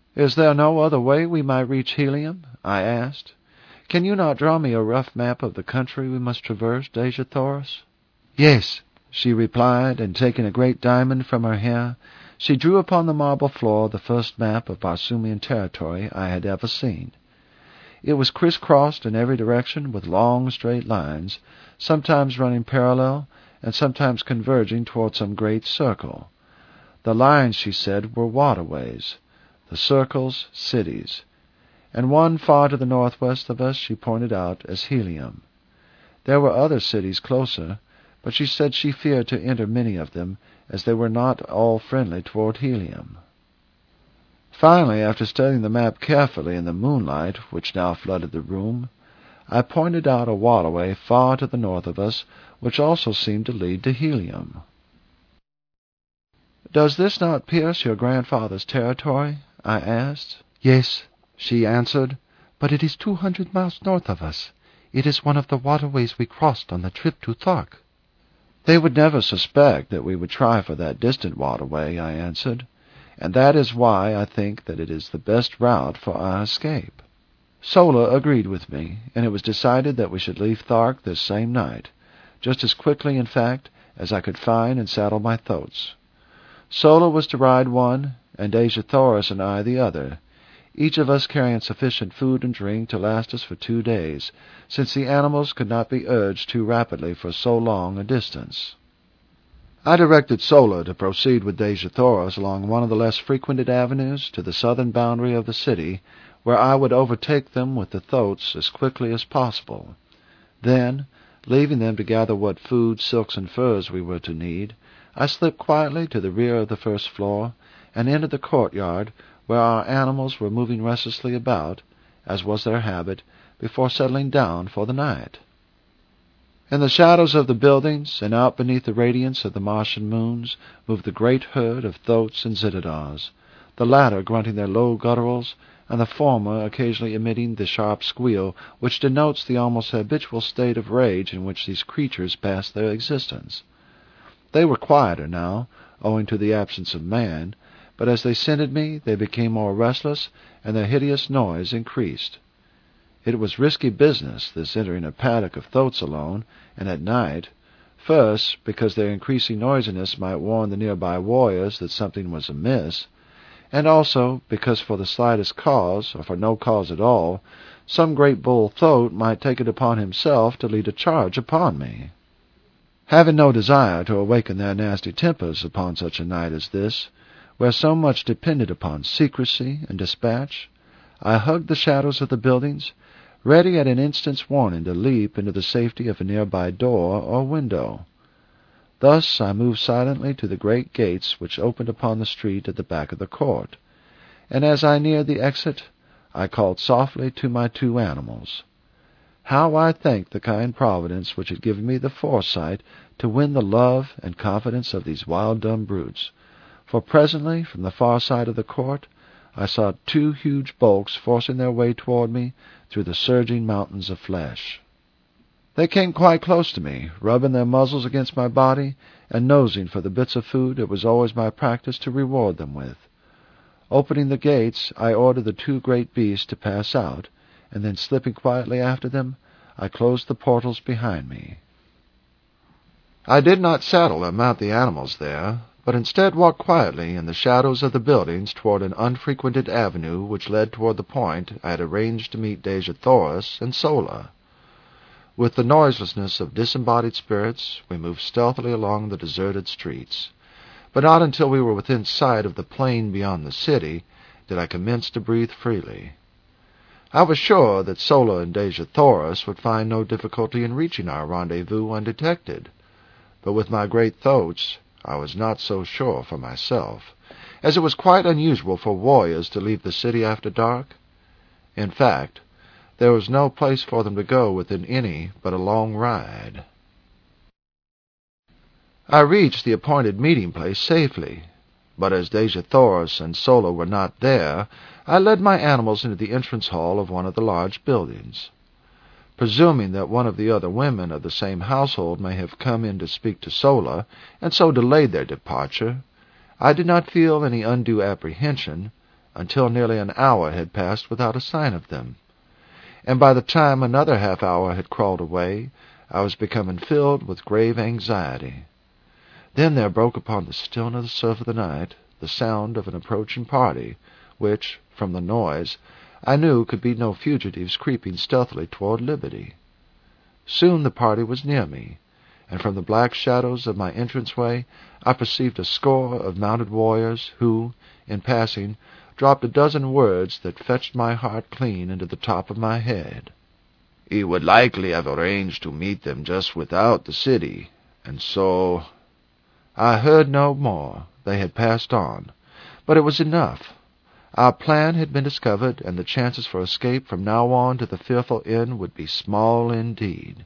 "Is there no other way we might reach Helium?" I asked. "Can you not draw me a rough map of the country we must traverse, Dejathoros?" "Yes," she replied, and taking a great diamond from her hair, she drew upon the marble floor the first map of Barsoomian territory I had ever seen. It was criss-crossed in every direction with long straight lines, sometimes running parallel and sometimes converging toward some great circle. The lines, she said, were waterways, the circles cities, and one far to the northwest of us she pointed out as Helium. There were other cities closer, but she said she feared to enter many of them, as they were not all friendly toward Helium. Finally, after studying the map carefully in the moonlight which now flooded the room, I pointed out a waterway far to the north of us, which also seemed to lead to Helium. "Does this not pierce your grandfather's territory?" I asked. "Yes," she answered, "but it is two hundred miles north of us. It is one of the waterways we crossed on the trip to Thark." "They would never suspect that we would try for that distant waterway," I answered, "and that is why I think that it is the best route for our escape." Sola agreed with me, and it was decided that we should leave Thark this same night, just as quickly, in fact, as I could find and saddle my thoats. Sola was to ride one, and Dejathoros and I the other, each of us carrying sufficient food and drink to last us for two days, since the animals could not be urged too rapidly for so long a distance. I directed Sola to proceed with Dejathoros along one of the less frequented avenues to the southern boundary of the city, where I would overtake them with the thoats as quickly as possible. Then, leaving them to gather what food, silks, and furs we were to need, I slipped quietly to the rear of the first floor and entered the courtyard, where our animals were moving restlessly about, as was their habit, before settling down for the night. In the shadows of the buildings, and out beneath the radiance of the Martian moons, moved the great herd of thoats and zitidars, the latter grunting their low gutturals, and the former occasionally emitting the sharp squeal which denotes the almost habitual state of rage in which these creatures pass their existence. They were quieter now, owing to the absence of man, but as they scented me they became more restless, and their hideous noise increased. It was risky business, this entering a paddock of thoats alone, and at night, first because their increasing noisiness might warn the nearby warriors that something was amiss, and also because for the slightest cause, or for no cause at all, some great bull thoat might take it upon himself to lead a charge upon me. Having no desire to awaken their nasty tempers upon such a night as this, where so much depended upon secrecy and dispatch, I hugged the shadows of the buildings, ready at an instant's warning to leap into the safety of a nearby door or window. Thus I moved silently to the great gates which opened upon the street at the back of the court, and as I neared the exit, I called softly to my two animals. How I thanked the kind Providence which had given me the foresight to win the love and confidence of these wild dumb brutes, for presently, from the far side of the court, I saw two huge bulks forcing their way toward me through the surging mountains of flesh. They came quite close to me, rubbing their muzzles against my body and nosing for the bits of food it was always my practice to reward them with. Opening the gates, I ordered the two great beasts to pass out, and then slipping quietly after them, I closed the portals behind me. I did not saddle or mount the animals there, but instead walked quietly in the shadows of the buildings toward an unfrequented avenue which led toward the point I had arranged to meet Dejathoros and Sola. With the noiselessness of disembodied spirits, we moved stealthily along the deserted streets, but not until we were within sight of the plain beyond the city did I commence to breathe freely. I was sure that Sola and Dejathoros would find no difficulty in reaching our rendezvous undetected, but with my great thoats I was not so sure for myself, as it was quite unusual for warriors to leave the city after dark. In fact, there was no place for them to go within any but a long ride. I reached the appointed meeting place safely, but as Dejathoros and Sola were not there, I led my animals into the entrance hall of one of the large buildings. Presuming that one of the other women of the same household may have come in to speak to Sola, and so delayed their departure, I did not feel any undue apprehension, until nearly an hour had passed without a sign of them. And by the time another half hour had crawled away, I was becoming filled with grave anxiety. Then there broke upon the stillness of the night the sound of an approaching party, which, from the noise, I knew could be no fugitives creeping stealthily toward liberty. Soon the party was near me, and from the black shadows of my entranceway I perceived a score of mounted warriors who, in passing, dropped a dozen words that fetched my heart clean into the top of my head. He would likely have arranged to meet them just without the city, and so... I heard no more. They had passed on, but it was enough. Our plan had been discovered, and the chances for escape from now on to the fearful end would be small indeed.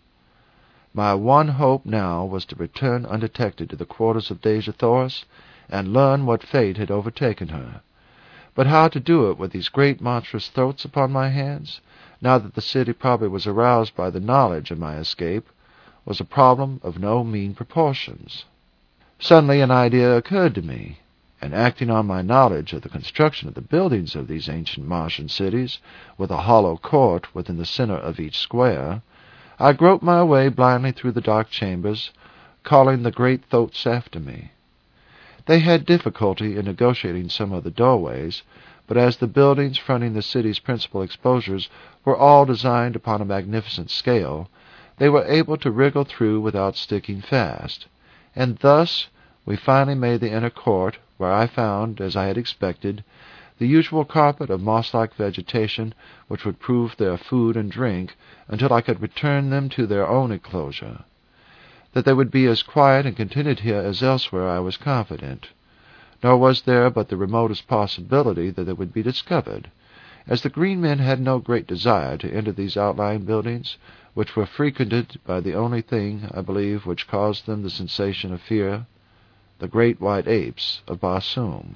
My one hope now was to return undetected to the quarters of Dejah Thoris and learn what fate had overtaken her. But how to do it with these great monstrous throats upon my hands, now that the city probably was aroused by the knowledge of my escape, was a problem of no mean proportions. Suddenly an idea occurred to me, and acting on my knowledge of the construction of the buildings of these ancient Martian cities, with a hollow court within the center of each square, I groped my way blindly through the dark chambers, calling the great thoats after me. They had difficulty in negotiating some of the doorways, but as the buildings fronting the city's principal exposures were all designed upon a magnificent scale, they were able to wriggle through without sticking fast, and thus we finally made the inner court, where I found, as I had expected, the usual carpet of moss-like vegetation which would prove their food and drink until I could return them to their own enclosure. That they would be as quiet and contented here as elsewhere I was confident, nor was there but the remotest possibility that they would be discovered, as the green men had no great desire to enter these outlying buildings, which were frequented by the only thing, I believe, which caused them the sensation of fear, the great white apes of Barsoom.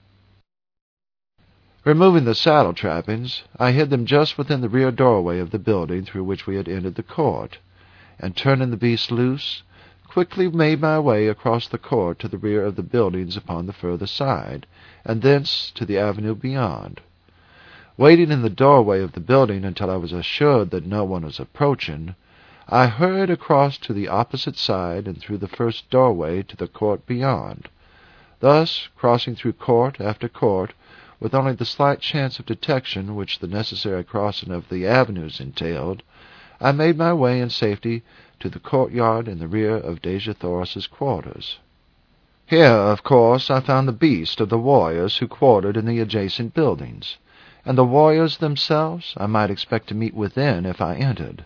Removing the saddle trappings, I hid them just within the rear doorway of the building through which we had entered the court, and turning the beast loose, quickly made my way across the court to the rear of the buildings upon the further side, and thence to the avenue beyond. Waiting in the doorway of the building until I was assured that no one was approaching, I hurried across to the opposite side and through the first doorway to the court beyond. Thus, crossing through court after court, with only the slight chance of detection which the necessary crossing of the avenues entailed, I made my way in safety to the courtyard in the rear of Dejah Thoris's quarters. Here, of course, I found the beast of the warriors who quartered in the adjacent buildings, and the warriors themselves I might expect to meet within if I entered.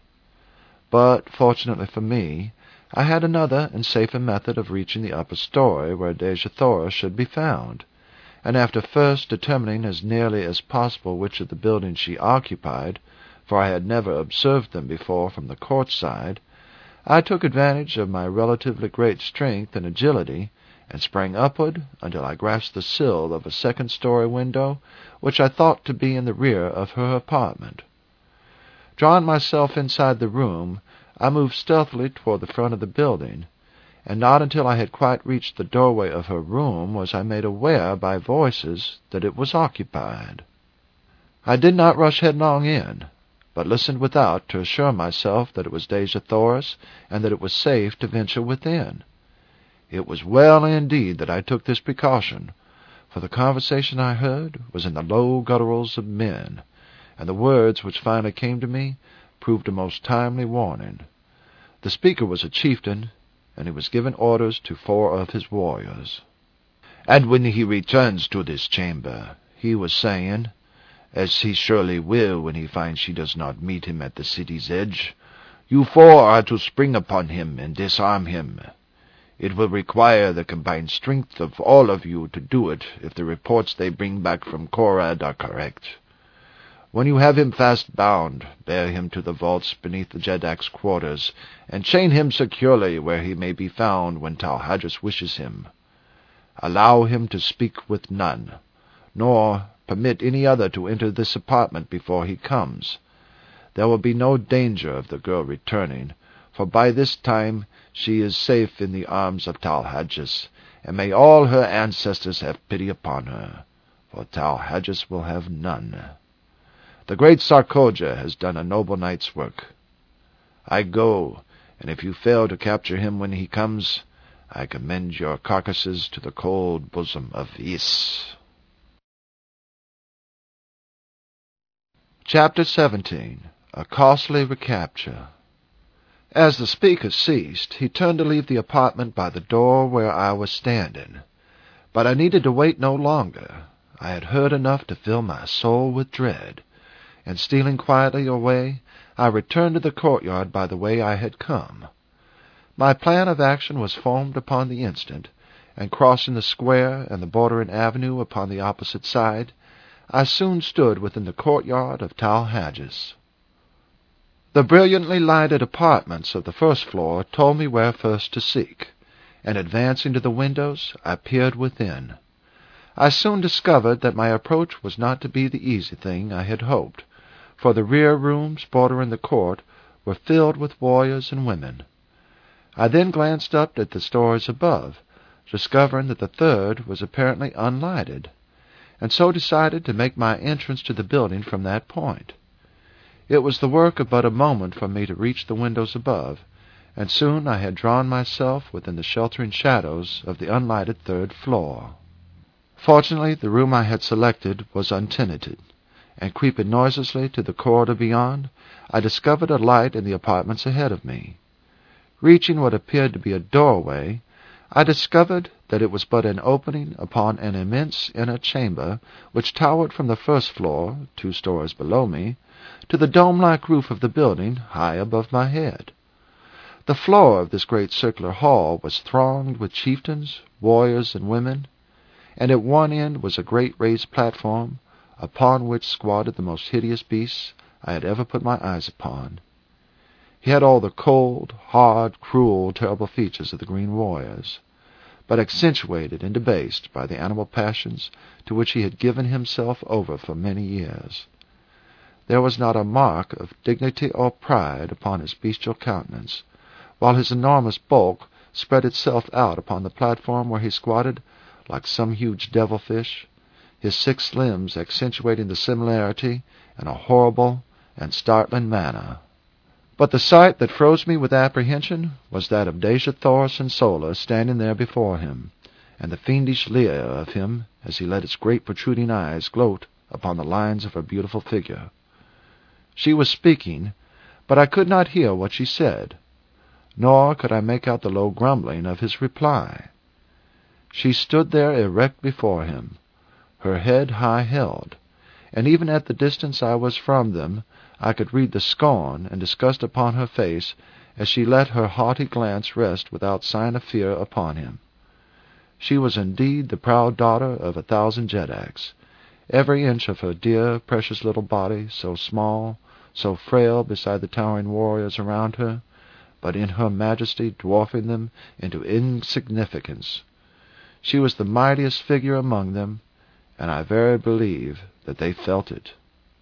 But, fortunately for me, I had another and safer method of reaching the upper story where Dejah Thoris should be found, and after first determining as nearly as possible which of the buildings she occupied, for I had never observed them before from the court side, I took advantage of my relatively great strength and agility, and sprang upward until I grasped the sill of a second-story window, which I thought to be in the rear of her apartment. Drawing myself inside the room, I moved stealthily toward the front of the building, and not until I had quite reached the doorway of her room was I made aware by voices that it was occupied. I did not rush headlong in, but listened without to assure myself that it was Dejah Thoris and that it was safe to venture within. It was well indeed that I took this precaution, for the conversation I heard was in the low gutturals of men, and the words which finally came to me proved a most timely warning. The speaker was a chieftain, and he was giving orders to four of his warriors. "And when he returns to this chamber," he was saying, "as he surely will when he finds she does not meet him at the city's edge, you four are to spring upon him and disarm him. It will require the combined strength of all of you to do it if the reports they bring back from Korad are correct. When you have him fast bound, bear him to the vaults beneath the Jedak's quarters, and chain him securely where he may be found when Talhadris wishes him. Allow him to speak with none, nor permit any other to enter this apartment before he comes. There will be no danger of the girl returning, for by this time she is safe in the arms of Talhadris, and may all her ancestors have pity upon her. for Talhages will have none. The great Sarkoja has done a noble knight's work. I go, and if you fail to capture him when he comes, I commend your carcasses to the cold bosom of Ys. Chapter seventeen. A Costly Recapture. As the speaker ceased, he turned to leave the apartment by the door where I was standing. But I needed to wait no longer. I had heard enough to fill my soul with dread, and stealing quietly away, I returned to the courtyard by the way I had come. My plan of action was formed upon the instant, and crossing the square and the bordering avenue upon the opposite side, I soon stood within the courtyard of Talhages. The brilliantly lighted apartments of the first floor told me where first to seek, and advancing to the windows, I peered within. I soon discovered that my approach was not to be the easy thing I had hoped, for the rear rooms bordering the court were filled with warriors and women. I then glanced up at the stories above, discovering that the third was apparently unlighted, and so decided to make my entrance to the building from that point. It was the work of but a moment for me to reach the windows above, and soon I had drawn myself within the sheltering shadows of the unlighted third floor. Fortunately, the room I had selected was untenanted, and creeping noiselessly to the corridor beyond, I discovered a light in the apartments ahead of me. Reaching what appeared to be a doorway, I discovered that it was but an opening upon an immense inner chamber which towered from the first floor, two stories below me, to the dome-like roof of the building high above my head. The floor of this great circular hall was thronged with chieftains, warriors, and women, and at one end was a great raised platform, upon which squatted the most hideous beast I had ever put my eyes upon. He had all the cold, hard, cruel, terrible features of the green warriors, but accentuated and debased by the animal passions to which he had given himself over for many years. There was not a mark of dignity or pride upon his bestial countenance, while his enormous bulk spread itself out upon the platform where he squatted like some huge devil-fish, his six limbs accentuating the similarity in a horrible and startling manner. But the sight that froze me with apprehension was that of Dejah Thoris and Sola standing there before him, and the fiendish leer of him as he let its great protruding eyes gloat upon the lines of her beautiful figure. She was speaking, but I could not hear what she said, nor could I make out the low grumbling of his reply. She stood there erect before him, her head high held, and even at the distance I was from them, I could read the scorn and disgust upon her face as she let her haughty glance rest without sign of fear upon him. She was indeed the proud daughter of a thousand Jedaks, every inch of her dear, precious little body so small, so frail beside the towering warriors around her, but in her majesty dwarfing them into insignificance. She was the mightiest figure among them, and I verily believe that they felt it.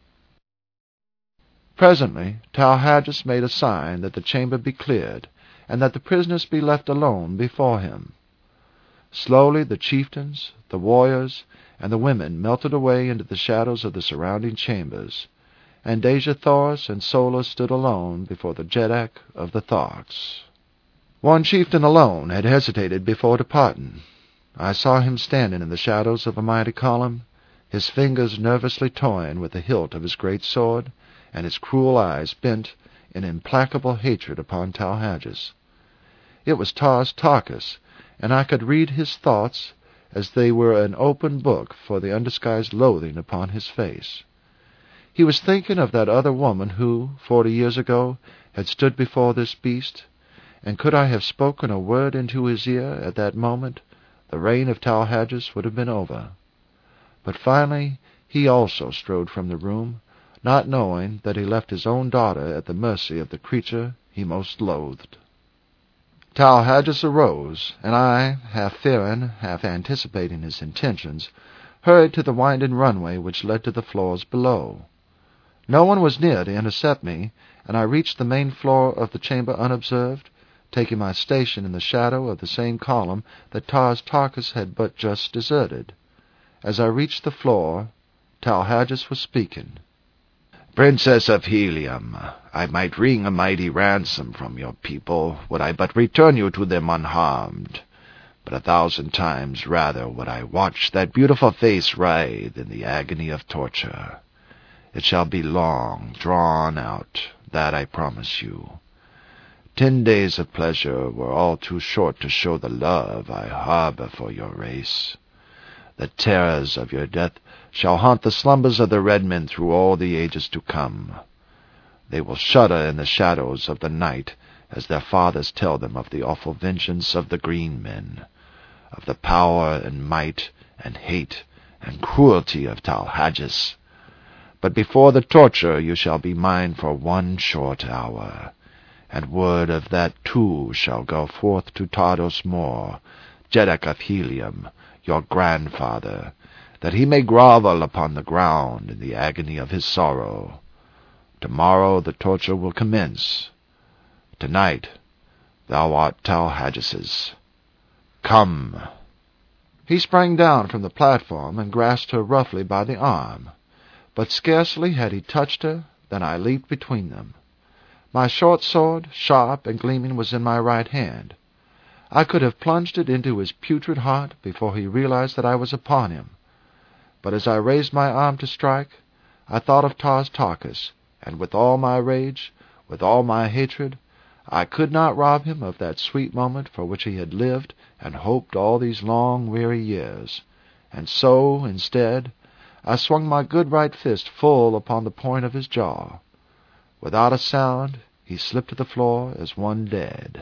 Presently Talhages made a sign that the chamber be cleared, and that the prisoners be left alone before him. Slowly the chieftains, the warriors, and the women melted away into the shadows of the surrounding chambers, and Dejah Thoris and Sola stood alone before the Jedak of the Tharks. One chieftain alone had hesitated before departing. I saw him standing in the shadows of a mighty column, his fingers nervously toying with the hilt of his great sword, and his cruel eyes bent in implacable hatred upon Talhages. It was Tars Tarkas, and I could read his thoughts as they were an open book for the undisguised loathing upon his face. He was thinking of that other woman who, forty years ago, had stood before this beast, and could I have spoken a word into his ear at that moment, the reign of Talhages would have been over. But finally he also strode from the room, not knowing that he left his own daughter at the mercy of the creature he most loathed. Talhages arose, and I, half fearing, half anticipating his intentions, hurried to the winding runway which led to the floors below. No one was near to intercept me, and I reached the main floor of the chamber unobserved, taking my station in the shadow of the same column that Tars Tarkas had but just deserted. As I reached the floor, Talhages was speaking. "Princess of Helium, I might wring a mighty ransom from your people, would I but return you to them unharmed. But a thousand times rather would I watch that beautiful face writhe in the agony of torture. It shall be long drawn out, that I promise you. Ten days of pleasure were all too short to show the love I harbor for your race. The terrors of your death shall haunt the slumbers of the red men through all the ages to come. They will shudder in the shadows of the night as their fathers tell them of the awful vengeance of the green men, of the power and might and hate and cruelty of Talhages. But before the torture you shall be mine for one short hour, and word of that too shall go forth to Tardos Mor, Jeddak of Helium, your grandfather, that he may grovel upon the ground in the agony of his sorrow. Tomorrow the torture will commence. Tonight thou art Talhages's. Come." He sprang down from the platform and grasped her roughly by the arm, but scarcely had he touched her than I leaped between them. My short sword, sharp and gleaming, was in my right hand. I could have plunged it into his putrid heart before he realized that I was upon him. But as I raised my arm to strike, I thought of Tars Tarkas, and with all my rage, with all my hatred, I could not rob him of that sweet moment for which he had lived and hoped all these long, weary years. And so, instead, I swung my good right fist full upon the point of his jaw. Without a sound, he slipped to the floor as one dead.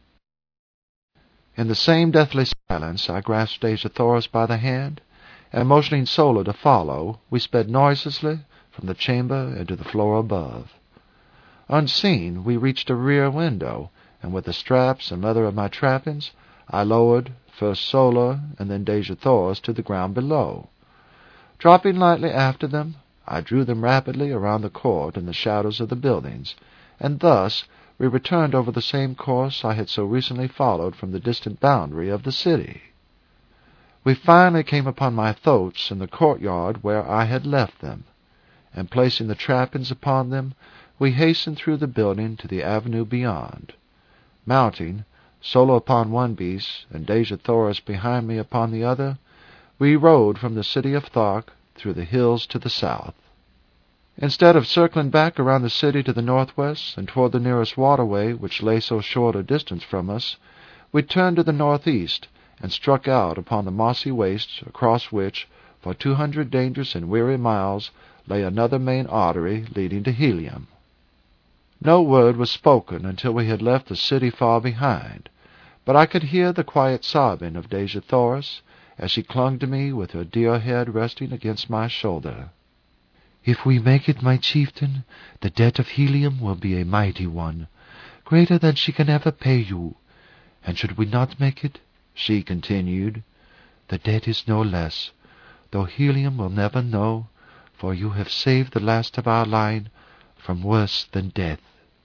In the same deathly silence, I grasped Dejah Thoris by the hand, and motioning Sola to follow, we sped noiselessly from the chamber into the floor above. Unseen, we reached a rear window, and with the straps and leather of my trappings, I lowered first Sola and then Dejah Thoris to the ground below. Dropping lightly after them, I drew them rapidly around the court and the shadows of the buildings, and thus we returned over the same course I had so recently followed from the distant boundary of the city. We finally came upon my thoats in the courtyard where I had left them, and placing the trappings upon them, we hastened through the building to the avenue beyond. Mounting, Sola upon one beast and Dejah Thoris behind me upon the other, we rode from the city of Thark through the hills to the south. Instead of circling back around the city to the northwest and toward the nearest waterway, which lay so short a distance from us, we turned to the northeast and struck out upon the mossy waste across which, for two hundred dangerous and weary miles, lay another main artery leading to Helium. No word was spoken until we had left the city far behind, but I could hear the quiet sobbing of Dejah Thoris as she clung to me with her dear head resting against my shoulder. "If we make it, my chieftain, the debt of Helium will be a mighty one, greater than she can ever pay you. And should we not make it," she continued, "the debt is no less, though Helium will never know, for you have saved the last of our line from worse than death."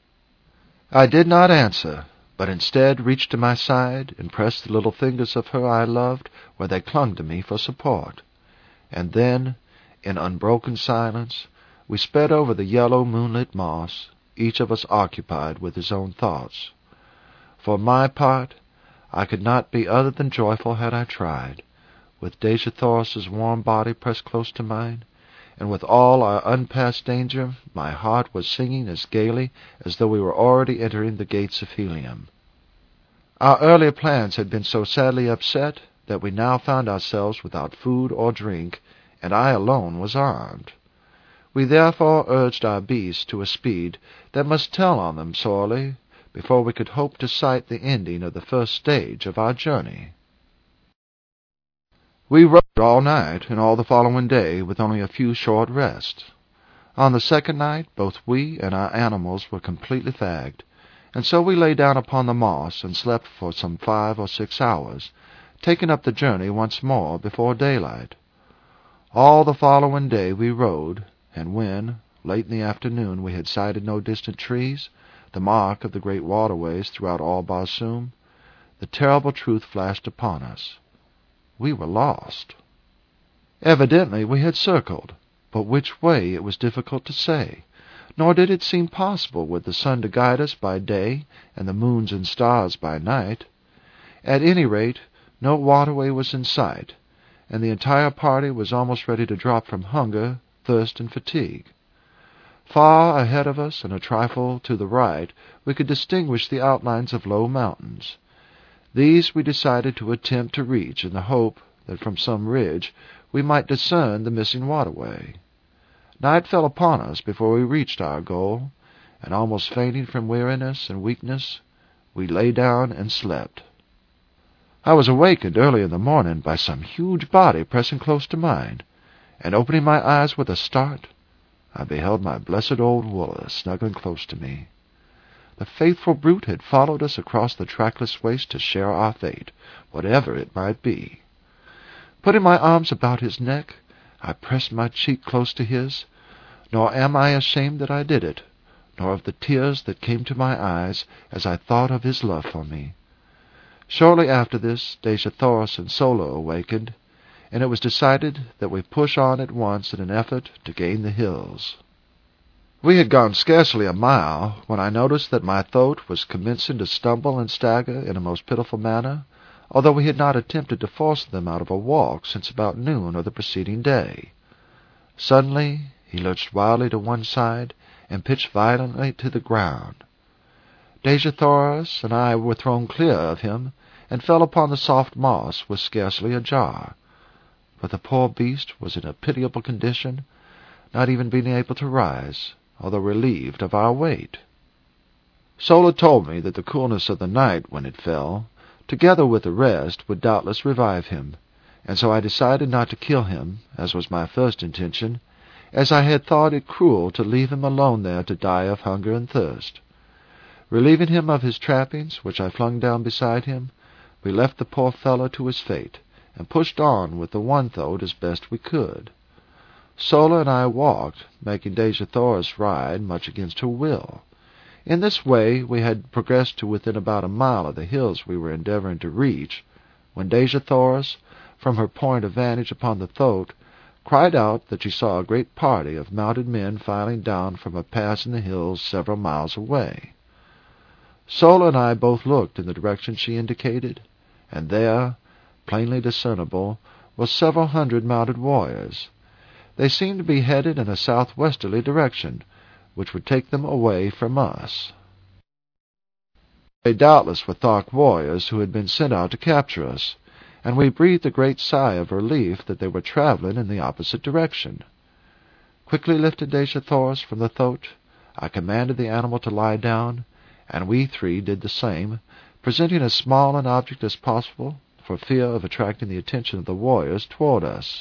I did not answer, but instead reached to my side and pressed the little fingers of her I loved where they clung to me for support. And then, in unbroken silence, we sped over the yellow moonlit moss, each of us occupied with his own thoughts. For my part, I could not be other than joyful had I tried, with Dejah Thoris's warm body pressed close to mine, and with all our unpassed danger my heart was singing as gaily as though we were already entering the gates of Helium. Our earlier plans had been so sadly upset that we now found ourselves without food or drink, and I alone was armed. We therefore urged our beasts to a speed that must tell on them sorely before we could hope to sight the ending of the first stage of our journey. We rode all night and all the following day with only a few short rests. On the second night both we and our animals were completely fagged, and so we lay down upon the moss and slept for some five or six hours, taking up the journey once more before daylight. All the following day we rode, and when, late in the afternoon, we had sighted no distant trees, the mark of the great waterways throughout all Barsoom, the terrible truth flashed upon us. We were lost. Evidently we had circled, but which way it was difficult to say, nor did it seem possible with the sun to guide us by day and the moons and stars by night. At any rate, no waterway was in sight, and the entire party was almost ready to drop from hunger, thirst, and fatigue. Far ahead of us, and a trifle to the right, we could distinguish the outlines of low mountains. These we decided to attempt to reach in the hope that from some ridge we might discern the missing waterway. Night fell upon us before we reached our goal, and almost fainting from weariness and weakness, we lay down and slept. I was awakened early in the morning by some huge body pressing close to mine, and opening my eyes with a start, I beheld my blessed old Wooler snuggling close to me. The faithful brute had followed us across the trackless waste to share our fate, whatever it might be. Putting my arms about his neck, I pressed my cheek close to his, nor am I ashamed that I did it, nor of the tears that came to my eyes as I thought of his love for me. Shortly after this, Dejathoras and Sola awakened, and it was decided that we push on at once in an effort to gain the hills. We had gone scarcely a mile when I noticed that my thoat was commencing to stumble and stagger in a most pitiful manner, although we had not attempted to force them out of a walk since about noon of the preceding day. Suddenly he lurched wildly to one side and pitched violently to the ground. Dejathoras and I were thrown clear of him, and fell upon the soft moss with scarcely a jar. But the poor beast was in a pitiable condition, not even being able to rise, although relieved of our weight. Sola told me that the coolness of the night when it fell, together with the rest, would doubtless revive him, and so I decided not to kill him, as was my first intention, as I had thought it cruel to leave him alone there to die of hunger and thirst. Relieving him of his trappings, which I flung down beside him, we left the poor fellow to his fate, and pushed on with the one thoat as best we could. Sola and I walked, making Dejathoras ride much against her will. In this way we had progressed to within about a mile of the hills we were endeavoring to reach, when Dejathoras, from her point of vantage upon the thoat, cried out that she saw a great party of mounted men filing down from a pass in the hills several miles away. Sola and I both looked in the direction she indicated, and there, plainly discernible, were several hundred mounted warriors. They seemed to be headed in a southwesterly direction, which would take them away from us. They doubtless were Thark warriors who had been sent out to capture us, and we breathed a great sigh of relief that they were traveling in the opposite direction. Quickly lifting Dejathoras from the thoat, I commanded the animal to lie down, and we three did the same, presenting as small an object as possible for fear of attracting the attention of the warriors toward us.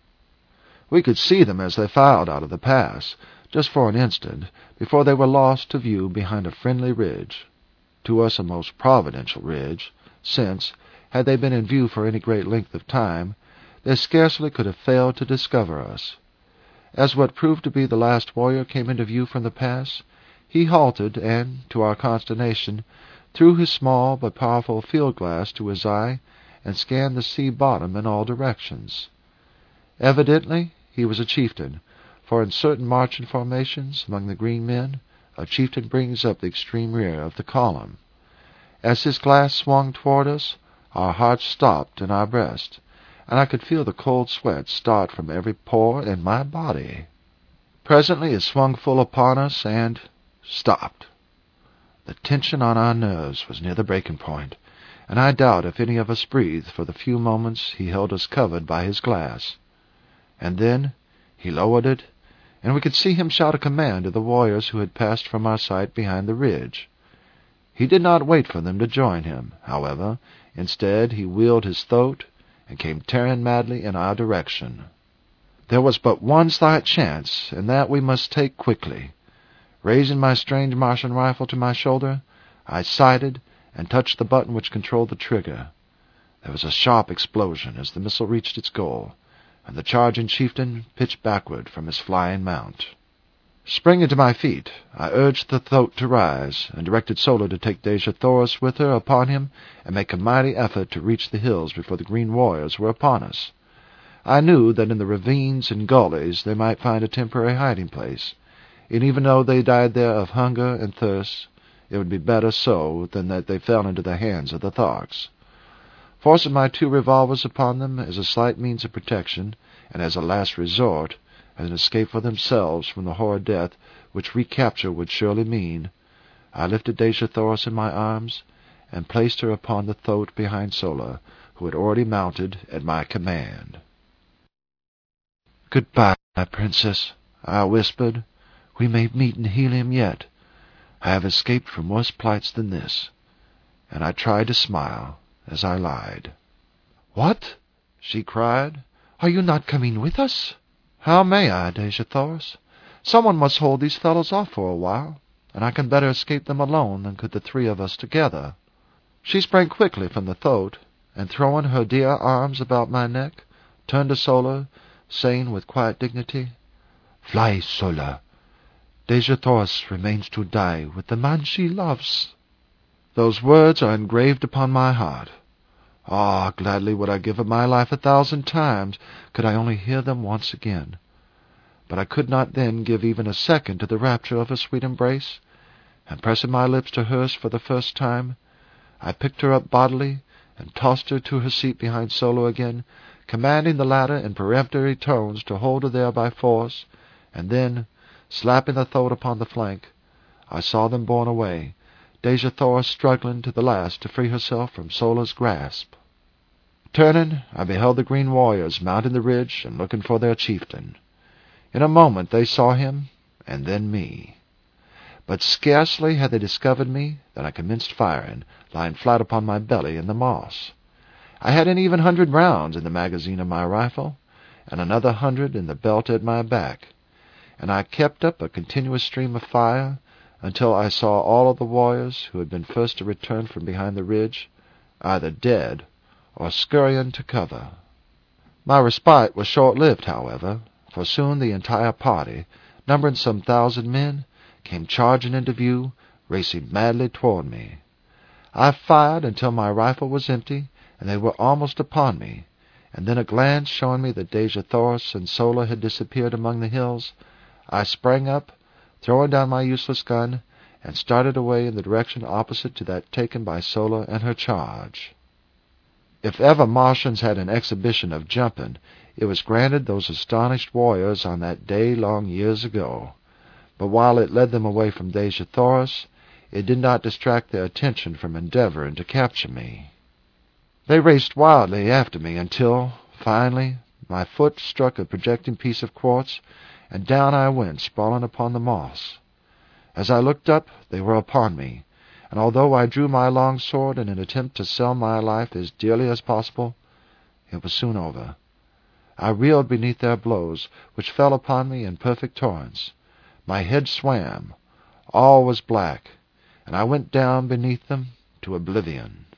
We could see them as they filed out of the pass, just for an instant, before they were lost to view behind a friendly ridge, to us a most providential ridge, since, had they been in view for any great length of time, they scarcely could have failed to discover us. As what proved to be the last warrior came into view from the pass, he halted and, to our consternation, threw his small but powerful field-glass to his eye and scanned the sea bottom in all directions. Evidently he was a chieftain, for in certain marching formations among the green men, a chieftain brings up the extreme rear of the column. As his glass swung toward us, our hearts stopped in our breast, and I could feel the cold sweat start from every pore in my body. Presently it swung full upon us and stopped. The tension on our nerves was near the breaking point, and I doubt if any of us breathed for the few moments he held us covered by his glass. And then he lowered it, and we could see him shout a command to the warriors who had passed from our sight behind the ridge. He did not wait for them to join him, however. Instead, he wheeled his thoat and came tearing madly in our direction. There was but one slight chance, and that we must take quickly. Raising my strange Martian rifle to my shoulder, I sighted and touched the button which controlled the trigger. There was a sharp explosion as the missile reached its goal, and the charging chieftain pitched backward from his flying mount. Springing to my feet, I urged the thoat to rise, and directed Sola to take Dejathoras with her upon him and make a mighty effort to reach the hills before the green warriors were upon us. I knew that in the ravines and gullies they might find a temporary hiding place, and even though they died there of hunger and thirst, it would be better so than that they fell into the hands of the Tharks. Forcing my two revolvers upon them as a slight means of protection, and as a last resort, as an escape for themselves from the horrid death which recapture would surely mean, I lifted Dejah Thoris in my arms and placed her upon the thoat behind Sola, who had already mounted at my command. "Goodbye, my princess," I whispered. "We may meet in Helium yet. I have escaped from worse plights than this." And I tried to smile as I lied. "What?" she cried. "Are you not coming with us?" "How may I, Dejah Thoris? Someone must hold these fellows off for a while, and I can better escape them alone than could the three of us together." She sprang quickly from the thoat, and throwing her dear arms about my neck, turned to Sola, saying with quiet dignity, "Fly, Sola. Dejah Thoris remains to die with the man she loves." Those words are engraved upon my heart. Ah, gladly would I give up my life a thousand times, could I only hear them once again. But I could not then give even a second to the rapture of her sweet embrace, and pressing my lips to hers for the first time, I picked her up bodily and tossed her to her seat behind Sola again, commanding the latter in peremptory tones to hold her there by force, and then, slapping the thoat upon the flank, I saw them borne away, Dejah Thoris struggling to the last to free herself from Sola's grasp. Turning, I beheld the green warriors mounting the ridge and looking for their chieftain. In a moment they saw him, and then me. But scarcely had they discovered me than I commenced firing, lying flat upon my belly in the moss. I had an even hundred rounds in the magazine of my rifle, and another hundred in the belt at my back, and I kept up a continuous stream of fire until I saw all of the warriors who had been first to return from behind the ridge either dead or scurrying to cover. My respite was short-lived, however, for soon the entire party, numbering some thousand men, came charging into view, racing madly toward me. I fired until my rifle was empty, and they were almost upon me, and then a glance showing me that Dejah Thoris and Sola had disappeared among the hills, I sprang up, throwing down my useless gun, and started away in the direction opposite to that taken by Sola and her charge. If ever Martians had an exhibition of jumping, it was granted those astonished warriors on that day long years ago. But while it led them away from Dejah Thoris, it did not distract their attention from endeavoring to capture me. They raced wildly after me until, finally, my foot struck a projecting piece of quartz, and down I went, sprawling upon the moss. As I looked up, they were upon me, and although I drew my long sword in an attempt to sell my life as dearly as possible, it was soon over. I reeled beneath their blows, which fell upon me in perfect torrents. My head swam, all was black, and I went down beneath them to oblivion.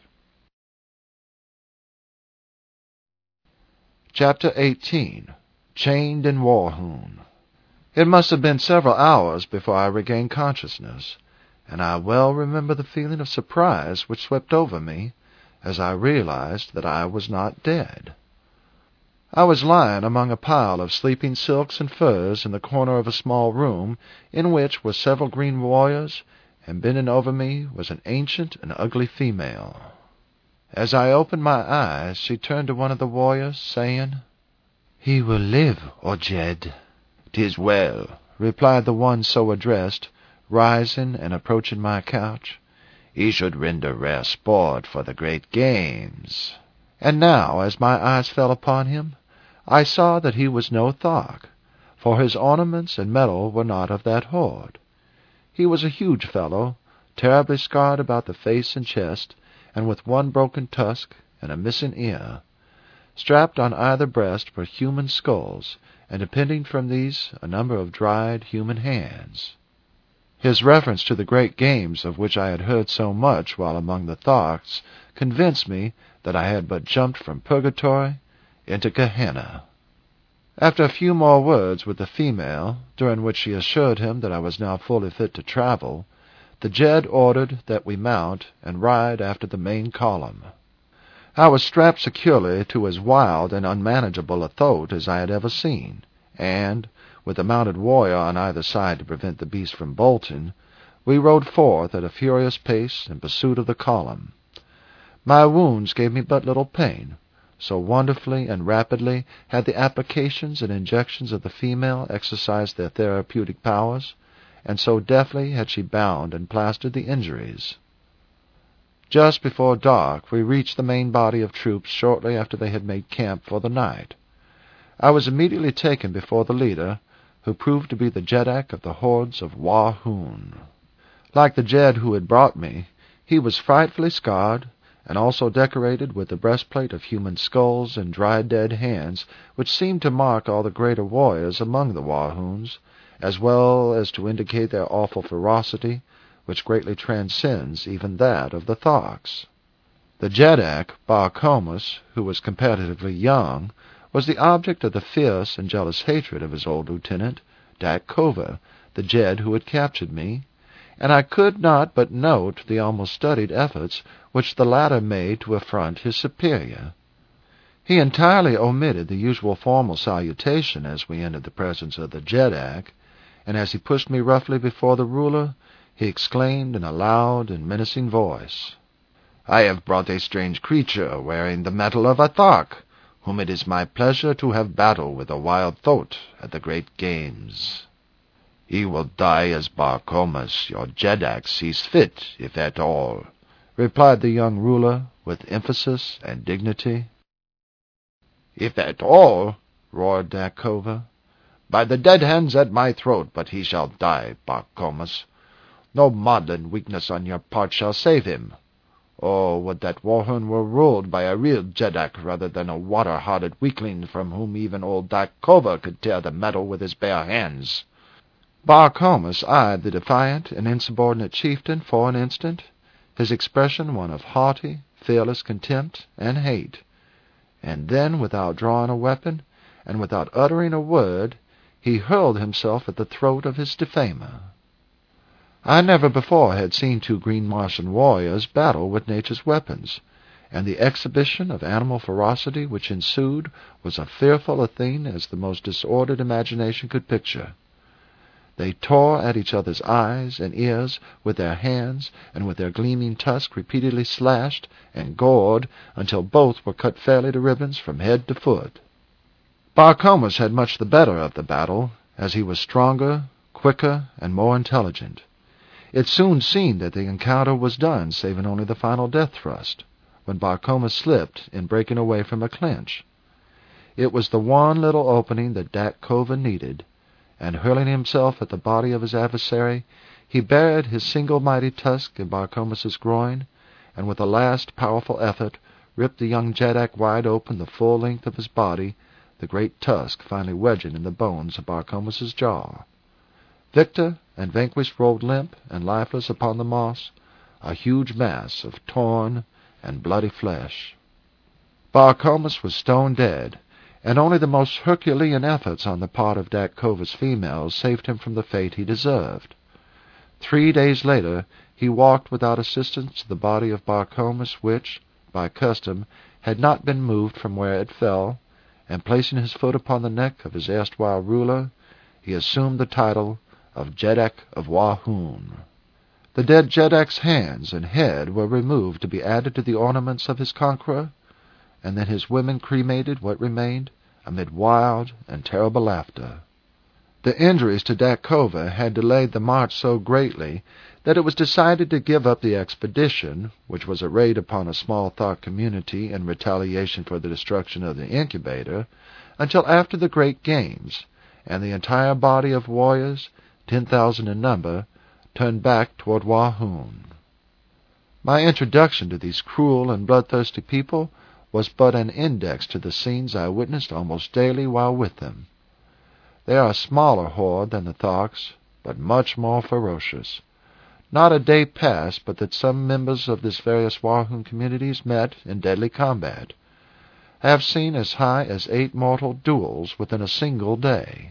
Chapter eighteen. Chained in Warhoon. It must have been several hours before I regained consciousness, and I well remember the feeling of surprise which swept over me as I realized that I was not dead. I was lying among a pile of sleeping silks and furs in the corner of a small room in which were several green warriors, and bending over me was an ancient and ugly female. As I opened my eyes, she turned to one of the warriors, saying, "He will live, O Jed." "'Tis well," replied the one so addressed, rising and approaching my couch. "He should render rare sport for the great games." And now, as my eyes fell upon him, I saw that he was no Thark, for his ornaments and metal were not of that horde. He was a huge fellow, terribly scarred about the face and chest, and with one broken tusk and a missing ear. Strapped on either breast were human skulls, and depending from these a number of dried human hands. His reference to the great games of which I had heard so much while among the Tharks convinced me that I had but jumped from purgatory into Gehenna. After a few more words with the female, during which she assured him that I was now fully fit to travel, the Jed ordered that we mount and ride after the main column. I was strapped securely to as wild and unmanageable a thoat as I had ever seen, and, with a mounted warrior on either side to prevent the beast from bolting, we rode forth at a furious pace in pursuit of the column. My wounds gave me but little pain, so wonderfully and rapidly had the applications and injections of the female exercised their therapeutic powers, and so deftly had she bound and plastered the injuries. Just before dark we reached the main body of troops shortly after they had made camp for the night. I was immediately taken before the leader, who proved to be the Jeddak of the hordes of Wa-Hun. Like the Jed who had brought me, he was frightfully scarred, and also decorated with the breastplate of human skulls and dried dead hands, which seemed to mark all the greater warriors among the Wa-Huns, as well as to indicate their awful ferocity, which greatly transcends even that of the Tharks. The Jeddak, Bar Comus, who was comparatively young, was the object of the fierce and jealous hatred of his old lieutenant, Dak Kova, the Jed who had captured me, and I could not but note the almost studied efforts which the latter made to affront his superior. He entirely omitted the usual formal salutation as we entered the presence of the Jeddak, and as he pushed me roughly before the ruler, he exclaimed in a loud and menacing voice, "I have brought a strange creature wearing the metal of a Thark, whom it is my pleasure to have battle with a wild thoat at the great games. He will die as Bar Comus, your Jeddak, sees fit, if at all," replied the young ruler with emphasis and dignity. "If at all," roared Dak Kova, "by the dead hands at my throat, but he shall die, Bar Comus. No maudlin weakness on your part shall save him. Oh, would that Wa-Hun were ruled by a real Jeddak rather than a water-hearted weakling from whom even old Dak Kova could tear the metal with his bare hands." Bar Comus eyed the defiant and insubordinate chieftain for an instant, his expression one of haughty, fearless contempt and hate, and then, without drawing a weapon, and without uttering a word, he hurled himself at the throat of his defamer. I never before had seen two Green Martian warriors battle with nature's weapons, and the exhibition of animal ferocity which ensued was as fearful a thing as the most disordered imagination could picture. They tore at each other's eyes and ears with their hands, and with their gleaming tusks repeatedly slashed and gored until both were cut fairly to ribbons from head to foot. Bar Comus had much the better of the battle, as he was stronger, quicker, and more intelligent. It soon seemed that the encounter was done, saving only the final death thrust, when Bar Comus slipped in breaking away from a clinch. It was the one little opening that Dak Kova needed, and hurling himself at the body of his adversary, he buried his single mighty tusk in Bar Comus's groin, and with a last powerful effort ripped the young Jeddak wide open the full length of his body, the great tusk finally wedging in the bones of Bar Comus's jaw. Victor and vanquished rolled limp and lifeless upon the moss, a huge mass of torn and bloody flesh. Bar Comus was stone dead, and only the most Herculean efforts on the part of Dak Kova's females saved him from the fate he deserved. Three days later he walked without assistance to the body of Bar Comus, which, by custom, had not been moved from where it fell, and placing his foot upon the neck of his erstwhile ruler, he assumed the title of Jeddak of Wa-Hun. The dead Jeddak's hands and head were removed to be added to the ornaments of his conqueror, and then his women cremated what remained amid wild and terrible laughter. The injuries to Dak Kova had delayed the march so greatly that it was decided to give up the expedition, which was a raid upon a small Thark community in retaliation for the destruction of the incubator, until after the great games, and the entire body of warriors, ten thousand in number, turned back toward Wa-Hun. My introduction to these cruel and bloodthirsty people was but an index to the scenes I witnessed almost daily while with them. They are a smaller horde than the Tharks, but much more ferocious. Not a day passed but that some members of this various Wa-Hun communities met in deadly combat. I have seen as high as eight mortal duels within a single day.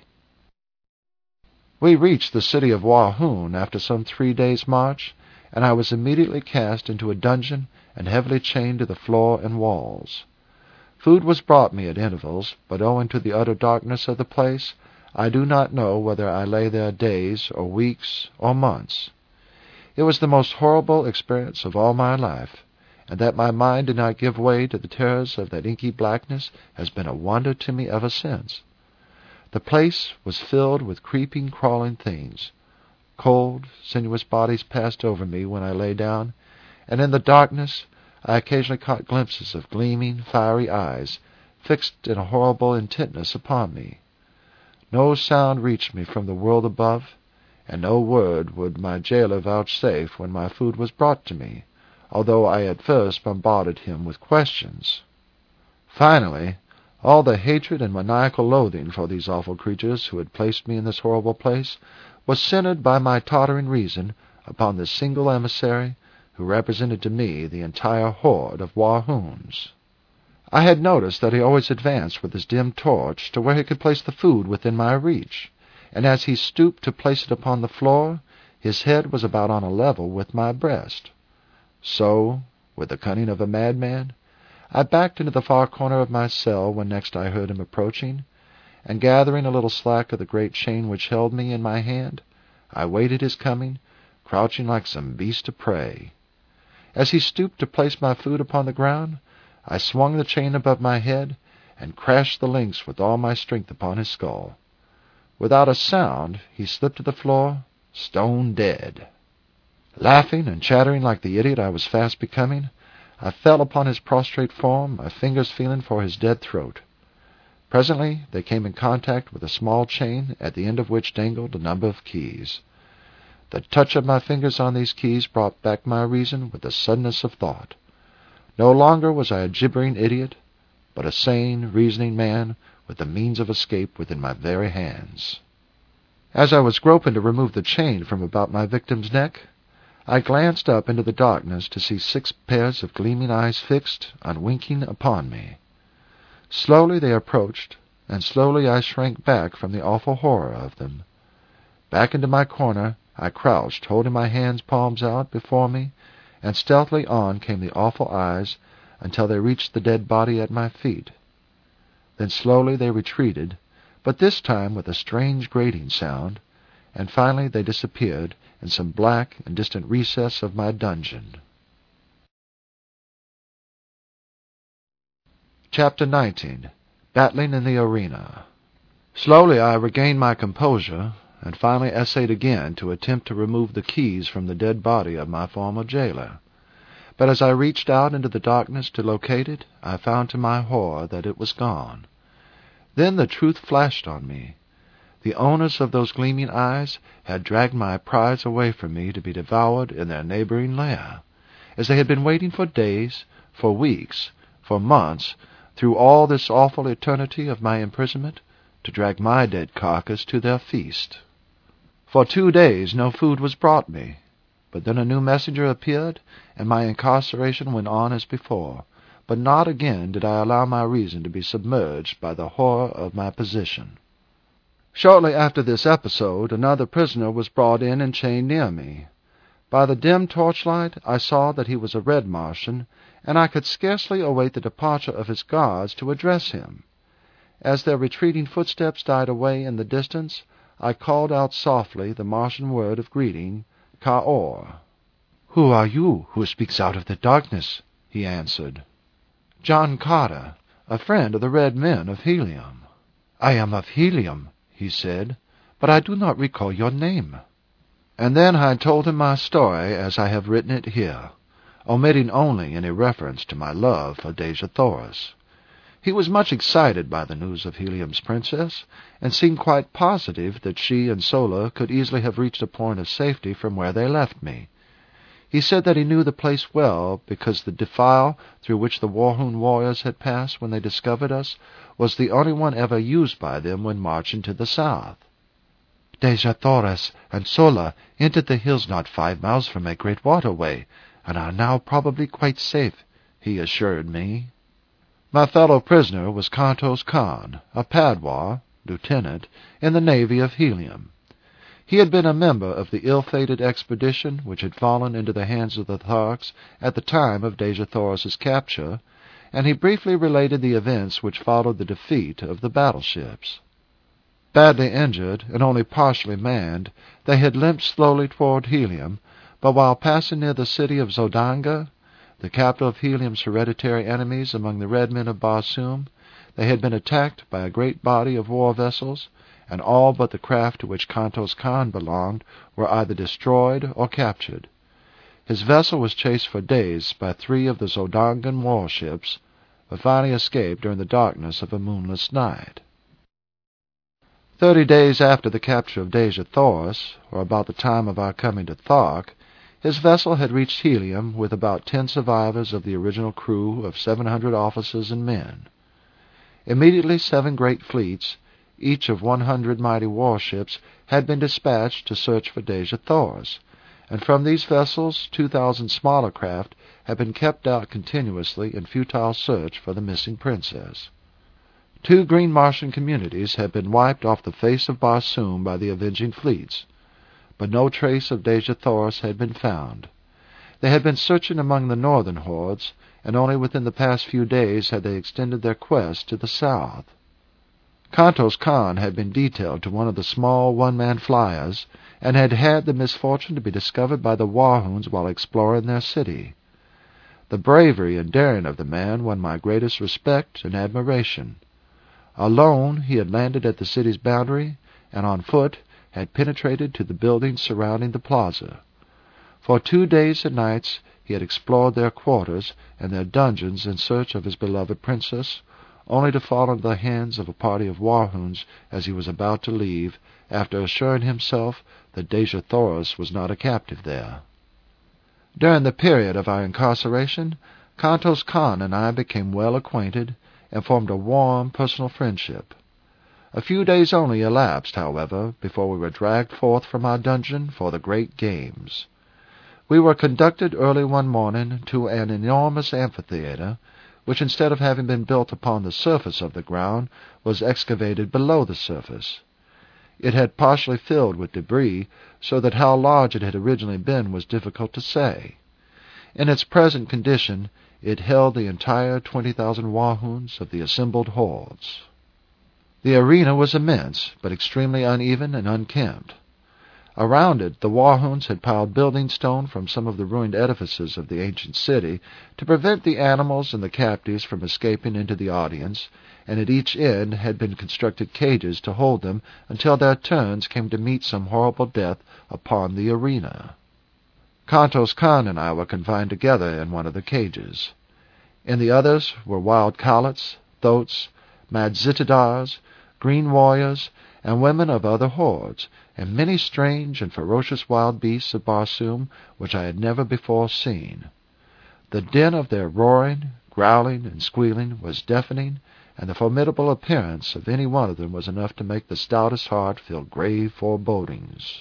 We reached the city of Wa-Hun after some three days' march, and I was immediately cast into a dungeon and heavily chained to the floor and walls. Food was brought me at intervals, but owing to the utter darkness of the place, I do not know whether I lay there days or weeks or months. It was the most horrible experience of all my life, and that my mind did not give way to the terrors of that inky blackness has been a wonder to me ever since. The place was filled with creeping, crawling things. Cold, sinuous bodies passed over me when I lay down, and in the darkness I occasionally caught glimpses of gleaming, fiery eyes fixed in a horrible intentness upon me. No sound reached me from the world above, and no word would my jailer vouchsafe when my food was brought to me, although I at first bombarded him with questions. Finally, all the hatred and maniacal loathing for these awful creatures who had placed me in this horrible place was centered by my tottering reason upon this single emissary who represented to me the entire horde of Warhoons. I had noticed that he always advanced with his dim torch to where he could place the food within my reach, and as he stooped to place it upon the floor, his head was about on a level with my breast. So, with the cunning of a madman, I backed into the far corner of my cell when next I heard him approaching, and gathering a little slack of the great chain which held me in my hand, I waited his coming, crouching like some beast of prey. As he stooped to place my food upon the ground, I swung the chain above my head and crashed the links with all my strength upon his skull. Without a sound, he slipped to the floor, stone dead. Laughing and chattering like the idiot I was fast becoming, I fell upon his prostrate form, my fingers feeling for his dead throat. Presently they came in contact with a small chain, at the end of which dangled a number of keys. The touch of my fingers on these keys brought back my reason with the suddenness of thought. No longer was I a gibbering idiot, but a sane, reasoning man with the means of escape within my very hands. As I was groping to remove the chain from about my victim's neck, I glanced up into the darkness to see six pairs of gleaming eyes fixed, unwinking, upon me. Slowly they approached, and slowly I shrank back from the awful horror of them. Back into my corner I crouched, holding my hands palms out before me, and stealthily on came the awful eyes until they reached the dead body at my feet. Then slowly they retreated, but this time with a strange grating sound, and finally they disappeared in some black and distant recess of my dungeon. Chapter nineteen. Battling in the Arena. Slowly I regained my composure, and finally essayed again to attempt to remove the keys from the dead body of my former jailer. But as I reached out into the darkness to locate it, I found to my horror that it was gone. Then the truth flashed on me. The owners of those gleaming eyes had dragged my prize away from me to be devoured in their neighboring lair, as they had been waiting for days, for weeks, for months, through all this awful eternity of my imprisonment, to drag my dead carcass to their feast. For two days no food was brought me, but then a new messenger appeared, and my incarceration went on as before, but not again did I allow my reason to be submerged by the horror of my position. Shortly after this episode, another prisoner was brought in and chained near me. By the dim torchlight I saw that he was a Red Martian, and I could scarcely await the departure of his guards to address him. As their retreating footsteps died away in the distance, I called out softly the Martian word of greeting, Ka-or. "Who are you who speaks out of the darkness?" he answered. "John Carter, a friend of the Red Men of Helium." "I am of Helium," he said, "but I do not recall your name." And then I told him my story as I have written it here, omitting only any reference to my love for Dejah Thoris. He was much excited by the news of Helium's princess, and seemed quite positive that she and Sola could easily have reached a point of safety from where they left me. He said that he knew the place well, because the defile through which the Warhoon warriors had passed when they discovered us was the only one ever used by them when marching to the south. "Dejah Thoris and Sola entered the hills not five miles from a great waterway, and are now probably quite safe," he assured me. My fellow prisoner was Kantos Khan, a Padwar, lieutenant, in the navy of Helium. He had been a member of the ill-fated expedition which had fallen into the hands of the Tharks at the time of Dejah Thoris's capture, and he briefly related the events which followed the defeat of the battleships. Badly injured and only partially manned, they had limped slowly toward Helium, but while passing near the city of Zodanga, the capital of Helium's hereditary enemies among the red men of Barsoom, they had been attacked by a great body of war vessels, and all but the craft to which Kantos Kan belonged were either destroyed or captured. His vessel was chased for days by three of the Zodangan warships, but finally escaped during the darkness of a moonless night. Thirty days after the capture of Dejah Thoris, or about the time of our coming to Thark, his vessel had reached Helium with about ten survivors of the original crew of seven hundred officers and men. Immediately seven great fleets, each of one hundred mighty warships, had been dispatched to search for Dejah Thoris, and from these vessels two thousand smaller craft had been kept out continuously in futile search for the missing princess. Two green Martian communities had been wiped off the face of Barsoom by the avenging fleets, but no trace of Dejah Thoris had been found. They had been searching among the northern hordes, and only within the past few days had they extended their quest to the south. Kantos Kan had been detailed to one of the small one-man flyers, and had had the misfortune to be discovered by the Warhoons while exploring their city. The bravery and daring of the man won my greatest respect and admiration. Alone he had landed at the city's boundary, and on foot had penetrated to the buildings surrounding the plaza. For two days and nights he had explored their quarters and their dungeons in search of his beloved princess, only to fall into the hands of a party of Warhoons as he was about to leave, after assuring himself that Dejah Thoris was not a captive there. During the period of our incarceration, Kantos Kan and I became well acquainted, and formed a warm personal friendship. A few days only elapsed, however, before we were dragged forth from our dungeon for the great games. We were conducted early one morning to an enormous amphitheatre, which, instead of having been built upon the surface of the ground, was excavated below the surface. It had partially filled with debris, so that how large it had originally been was difficult to say. In its present condition, it held the entire twenty thousand Warhoons of the assembled hordes. The arena was immense, but extremely uneven and unkempt. Around it the Warhoons had piled building stone from some of the ruined edifices of the ancient city to prevent the animals and the captives from escaping into the audience, and at each end had been constructed cages to hold them until their turns came to meet some horrible death upon the arena. Kantos Kan and I were confined together in one of the cages. In the others were wild Kalets, Thoats, mad Zitidars, green warriors, and women of other hordes, and many strange and ferocious wild beasts of Barsoom which I had never before seen. The din of their roaring, growling, and squealing was deafening, and the formidable appearance of any one of them was enough to make the stoutest heart feel grave forebodings.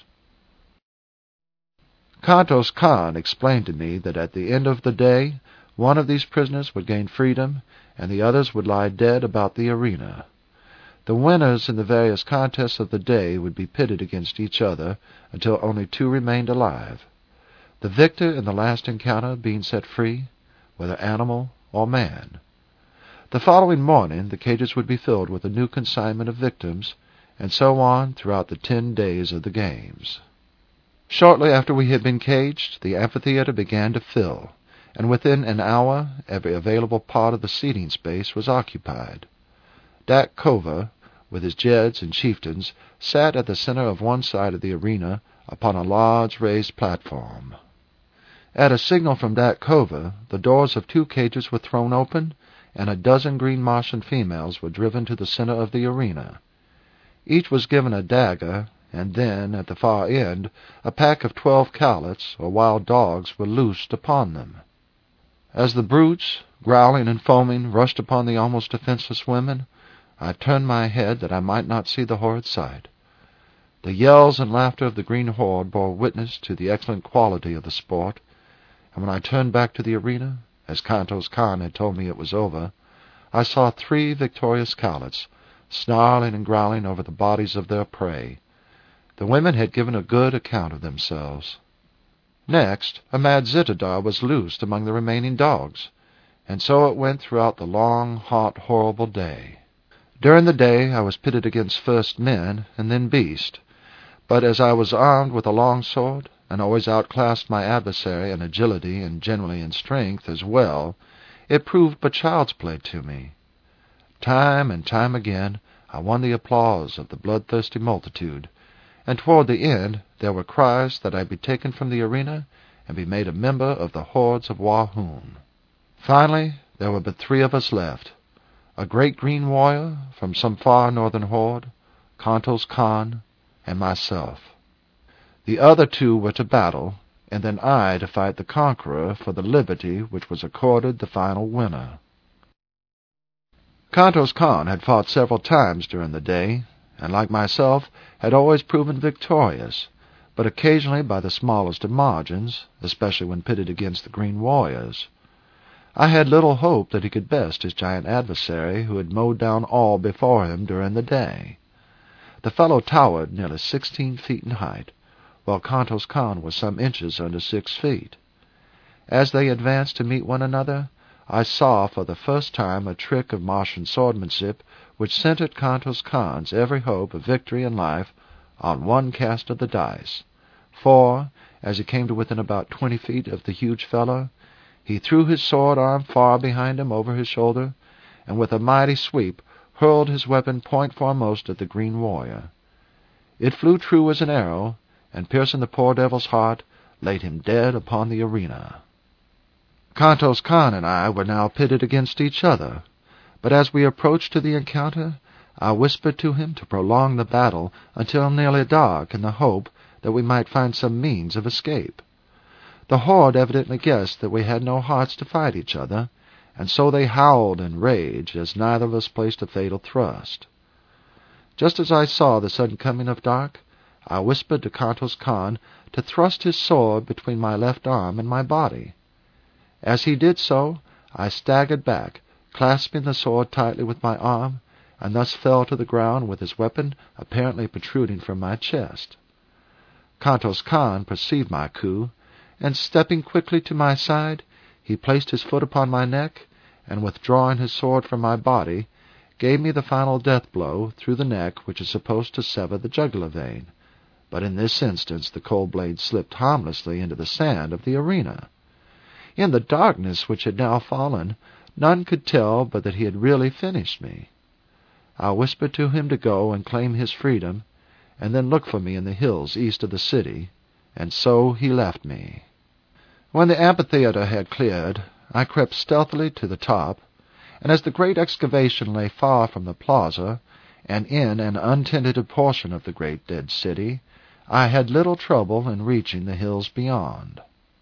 Kantos Kan explained to me that at the end of the day one of these prisoners would gain freedom, and the others would lie dead about the arena. The winners in the various contests of the day would be pitted against each other until only two remained alive, the victor in the last encounter being set free, whether animal or man. The following morning the cages would be filled with a new consignment of victims, and so on throughout the ten days of the games. Shortly after we had been caged, the amphitheatre began to fill, and within an hour every available part of the seating space was occupied. Dak Kova, with his jeds and chieftains, sat at the center of one side of the arena upon a large raised platform. At a signal from Dak Kova, the doors of two cages were thrown open, and a dozen green Martian females were driven to the center of the arena. Each was given a dagger, and then, at the far end, a pack of twelve Kalets, or wild dogs, were loosed upon them. As the brutes, growling and foaming, rushed upon the almost defenseless women, I turned my head that I might not see the horrid sight. The yells and laughter of the green horde bore witness to the excellent quality of the sport, and when I turned back to the arena, as Kantos Kan had told me it was over, I saw three victorious Kalets, snarling and growling over the bodies of their prey. The women had given a good account of themselves. Next, a mad Zitadar was loosed among the remaining dogs, and so it went throughout the long, hot, horrible day. During the day I was pitted against first men and then beast, but as I was armed with a long sword, and always outclassed my adversary in agility and generally in strength as well, it proved but child's play to me. Time and time again I won the applause of the bloodthirsty multitude, and toward the end there were cries that I be taken from the arena and be made a member of the hordes of Wahun. Finally there were but three of us left, a great green warrior from some far northern horde, Kantos Kan, and myself. The other two were to battle, and then I to fight the conqueror for the liberty which was accorded the final winner. Kantos Kan had fought several times during the day, and like myself had always proven victorious, but occasionally by the smallest of margins, especially when pitted against the green warriors. I had little hope that he could best his giant adversary, who had mowed down all before him during the day. The fellow towered nearly sixteen feet in height, while Kantos Kan was some inches under six feet. As they advanced to meet one another, I saw for the first time a trick of Martian swordsmanship which centered Kantos Kan's every hope of victory in life on one cast of the dice, for, as he came to within about twenty feet of the huge fellow, he threw his sword arm far behind him over his shoulder, and with a mighty sweep hurled his weapon point foremost at the green warrior. It flew true as an arrow, and piercing the poor devil's heart, laid him dead upon the arena. Kantos Kan and I were now pitted against each other, but as we approached to the encounter, I whispered to him to prolong the battle until nearly dark in the hope that we might find some means of escape. The horde evidently guessed that we had no hearts to fight each other, and so they howled in rage as neither of us placed a fatal thrust. Just as I saw the sudden coming of dark, I whispered to Kantos Kan to thrust his sword between my left arm and my body. As he did so, I staggered back, clasping the sword tightly with my arm, and thus fell to the ground with his weapon apparently protruding from my chest. Kantos Kan perceived my coup, and stepping quickly to my side, he placed his foot upon my neck, and withdrawing his sword from my body, gave me the final death blow through the neck which is supposed to sever the jugular vein, but in this instance the cold blade slipped harmlessly into the sand of the arena. In the darkness which had now fallen, none could tell but that he had really finished me. I whispered to him to go and claim his freedom, and then look for me in the hills east of the city, and so he left me. When the amphitheater had cleared, I crept stealthily to the top, and as the great excavation lay far from the plaza, and in an untenanted portion of the great dead city, I had little trouble in reaching the hills beyond.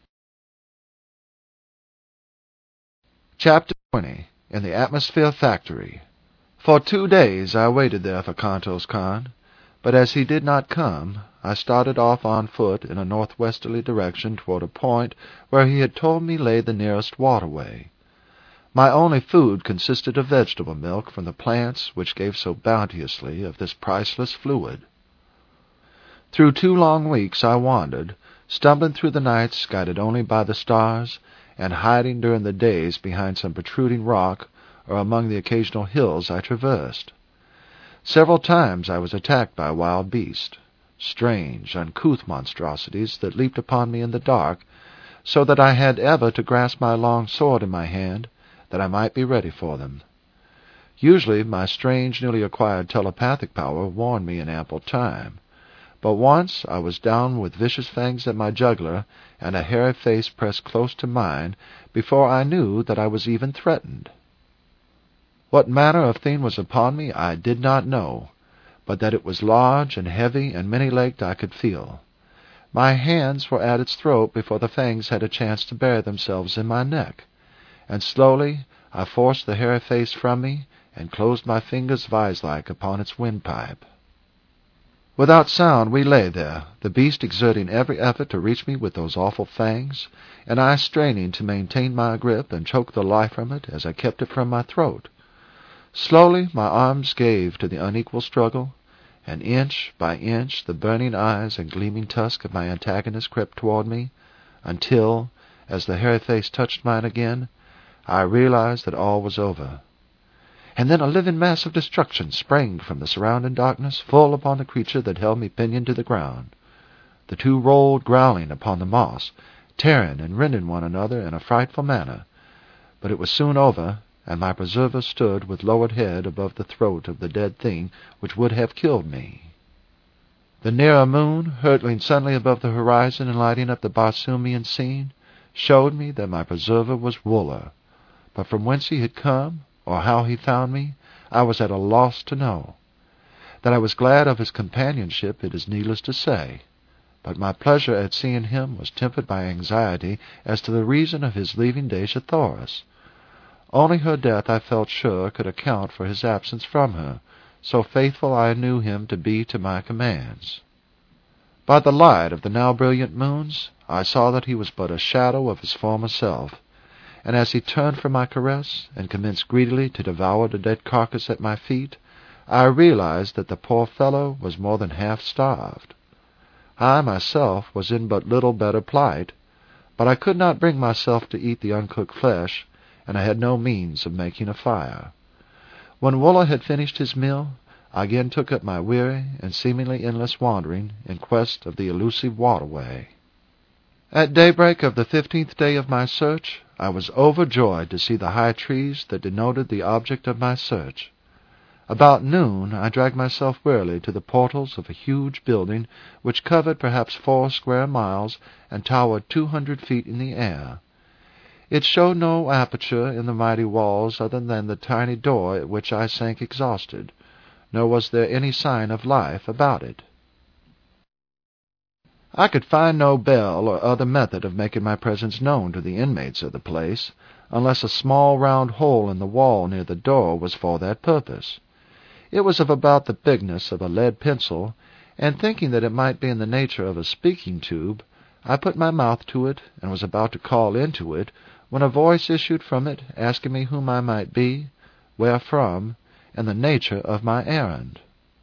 Chapter twenty. In the Atmosphere Factory. For two days I waited there for Kantos Kan, but as he did not come, I started off on foot in a northwesterly direction toward a point where he had told me lay the nearest waterway. My only food consisted of vegetable milk from the plants which gave so bounteously of this priceless fluid. Through two long weeks I wandered, stumbling through the nights guided only by the stars, and hiding during the days behind some protruding rock or among the occasional hills I traversed. Several times I was attacked by wild beasts, strange, uncouth monstrosities that leaped upon me in the dark, so that I had ever to grasp my long sword in my hand, that I might be ready for them. Usually my strange, newly acquired telepathic power warned me in ample time, but once I was down with vicious fangs at my jugular and a hairy face pressed close to mine before I knew that I was even threatened. What manner of thing was upon me I did not know, but that it was large and heavy and many-legged I could feel. My hands were at its throat before the fangs had a chance to bury themselves in my neck, and slowly I forced the hairy face from me and closed my fingers vise-like upon its windpipe. Without sound we lay there, the beast exerting every effort to reach me with those awful fangs, and I straining to maintain my grip and choke the life from it as I kept it from my throat. Slowly my arms gave to the unequal struggle, and inch by inch the burning eyes and gleaming tusk of my antagonist crept toward me, until, as the hairy face touched mine again, I realized that all was over. And then a living mass of destruction sprang from the surrounding darkness full upon the creature that held me pinioned to the ground. The two rolled growling upon the moss, tearing and rending one another in a frightful manner, but it was soon over, and my preserver stood with lowered head above the throat of the dead thing which would have killed me. The nearer moon, hurtling suddenly above the horizon and lighting up the Barsoomian scene, showed me that my preserver was Wooler, but from whence he had come, or how he found me, I was at a loss to know. That I was glad of his companionship it is needless to say, but my pleasure at seeing him was tempered by anxiety as to the reason of his leaving Dejah Thoris. Only her death, I felt sure, could account for his absence from her, so faithful I knew him to be to my commands. By the light of the now brilliant moons, I saw that he was but a shadow of his former self, and as he turned from my caress and commenced greedily to devour the dead carcass at my feet, I realized that the poor fellow was more than half starved. I myself was in but little better plight, but I could not bring myself to eat the uncooked flesh, and I had no means of making a fire. When Wooler had finished his meal, I again took up my weary and seemingly endless wandering in quest of the elusive waterway. At daybreak of the fifteenth day of my search, I was overjoyed to see the high trees that denoted the object of my search. About noon I dragged myself wearily to the portals of a huge building which covered perhaps four square miles and towered two hundred feet in the air. It showed no aperture in the mighty walls other than the tiny door at which I sank exhausted, nor was there any sign of life about it. I could find no bell or other method of making my presence known to the inmates of the place, unless a small round hole in the wall near the door was for that purpose. It was of about the bigness of a lead pencil, and thinking that it might be in the nature of a speaking-tube, I put my mouth to it and was about to call into it, when a voice issued from it asking me whom I might be, where from, and the nature of my errand.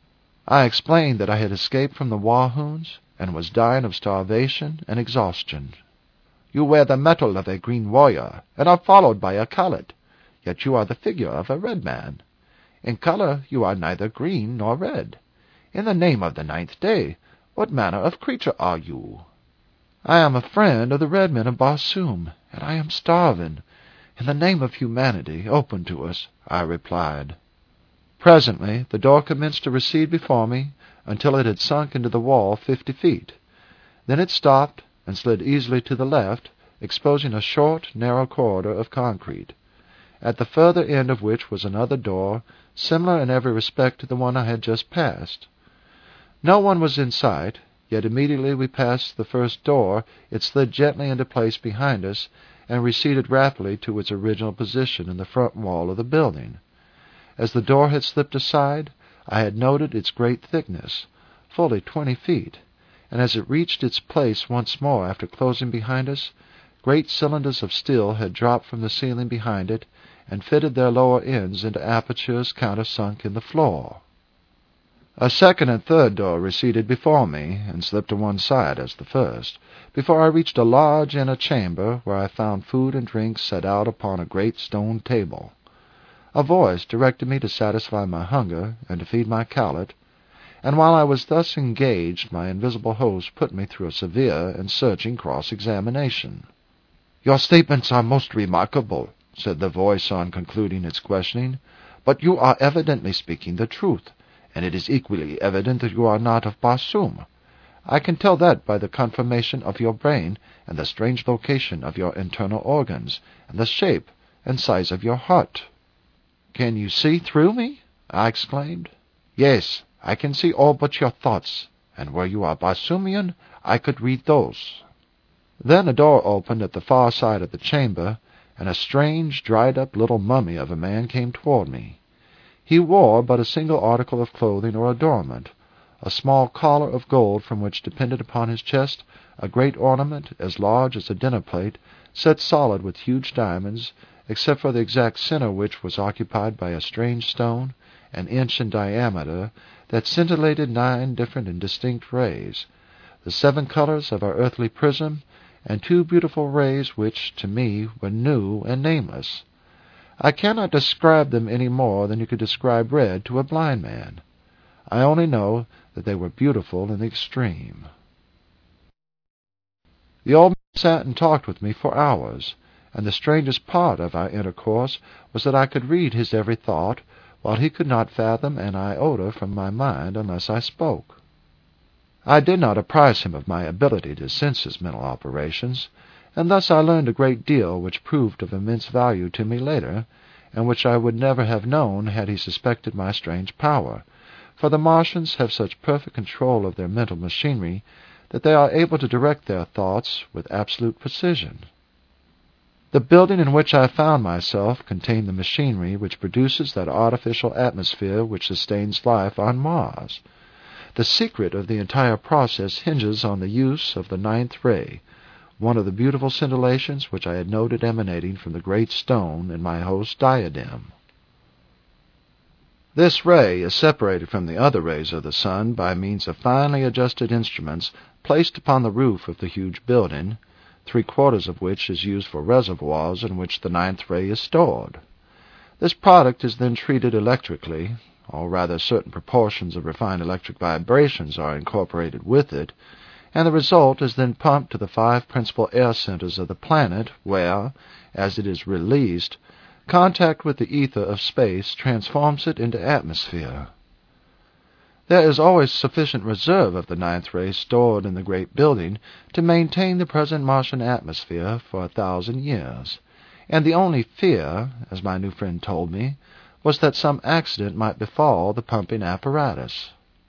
I explained that I had escaped from the Wahoons, and was dying of starvation and exhaustion. "You wear the metal of a green warrior, and are followed by a Kalet, yet you are the figure of a red man. In color you are neither green nor red. In the name of the ninth day, what manner of creature are you?" "I am a friend of the red men of Barsoom, and I am starving. In the name of humanity, open to us," I replied. Presently the door commenced to recede before me until it had sunk into the wall fifty feet. Then it stopped and slid easily to the left, exposing a short, narrow corridor of concrete, at the further end of which was another door, similar in every respect to the one I had just passed. No one was in sight, yet immediately we passed the first door it slid gently into place behind us and receded rapidly to its original position in the front wall of the building. As the door had slipped aside, I had noted its great thickness, fully twenty feet, and as it reached its place once more after closing behind us, great cylinders of steel had dropped from the ceiling behind it and fitted their lower ends into apertures countersunk in the floor. A second and third door receded before me and slipped to one side as the first, before I reached a large inner chamber where I found food and drink set out upon a great stone table. A voice directed me to satisfy my hunger and to feed my Kalet, and while I was thus engaged my invisible host put me through a severe and searching cross-examination. "Your statements are most remarkable," said the voice on concluding its questioning, "but you are evidently speaking the truth, and it is equally evident that you are not of Barsoom. I can tell that by the conformation of your brain, and the strange location of your internal organs, and the shape and size of your heart." "Can you see through me?" I exclaimed. "Yes, I can see all but your thoughts, and where you are Barsoomian, I could read those." Then a door opened at the far side of the chamber, and a strange, dried-up little mummy of a man came toward me. He wore but a single article of clothing or adornment, a small collar of gold from which depended upon his chest a great ornament as large as a dinner-plate, set solid with huge diamonds, except for the exact center which was occupied by a strange stone, an inch in diameter, that scintillated nine different and distinct rays, the seven colors of our earthly prism, and two beautiful rays which, to me, were new and nameless. I cannot describe them any more than you could describe red to a blind man. I only know that they were beautiful in the extreme. The old man sat and talked with me for hours, and the strangest part of our intercourse was that I could read his every thought, while he could not fathom an iota from my mind unless I spoke. I did not apprise him of my ability to sense his mental operations, and thus I learned a great deal which proved of immense value to me later, and which I would never have known had he suspected my strange power, for the Martians have such perfect control of their mental machinery that they are able to direct their thoughts with absolute precision. The building in which I found myself contained the machinery which produces that artificial atmosphere which sustains life on Mars. The secret of the entire process hinges on the use of the ninth ray, one of the beautiful scintillations which I had noted emanating from the great stone in my host's diadem. This ray is separated from the other rays of the sun by means of finely adjusted instruments placed upon the roof of the huge building, three-quarters of which is used for reservoirs in which the ninth ray is stored. This product is then treated electrically, or rather certain proportions of refined electric vibrations are incorporated with it, and the result is then pumped to the five principal air centers of the planet, where, as it is released, contact with the ether of space transforms it into atmosphere. There is always sufficient reserve of the ninth ray stored in the great building to maintain the present Martian atmosphere for a thousand years, and the only fear, as my new friend told me, was that some accident might befall the pumping apparatus.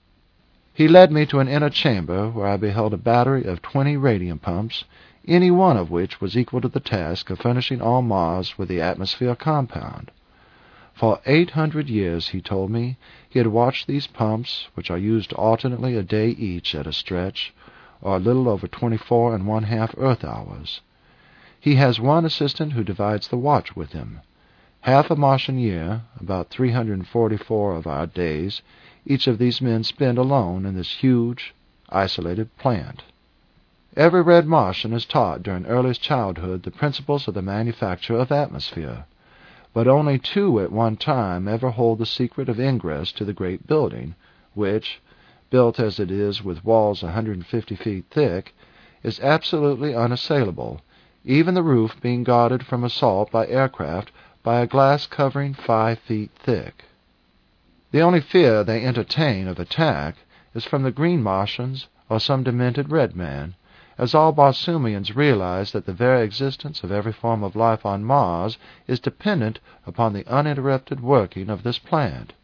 He led me to an inner chamber where I beheld a battery of twenty radium pumps, any one of which was equal to the task of furnishing all Mars with the atmosphere compound. For eight hundred years, he told me, he had watched these pumps, which are used alternately a day each at a stretch, or a little over twenty-four and one-half Earth hours. He has one assistant who divides the watch with him. Half a Martian year, about three hundred forty-four of our days, each of these men spend alone in this huge, isolated plant. Every red Martian is taught during earliest childhood the principles of the manufacture of atmosphere, but only two at one time ever hold the secret of ingress to the great building, which, built as it is with walls a hundred and fifty feet thick, is absolutely unassailable, even the roof being guarded from assault by aircraft by a glass covering five feet thick. The only fear they entertain of attack is from the green Martians or some demented red man, as all Barsoomians realize that the very existence of every form of life on Mars is dependent upon the uninterrupted working of this plant.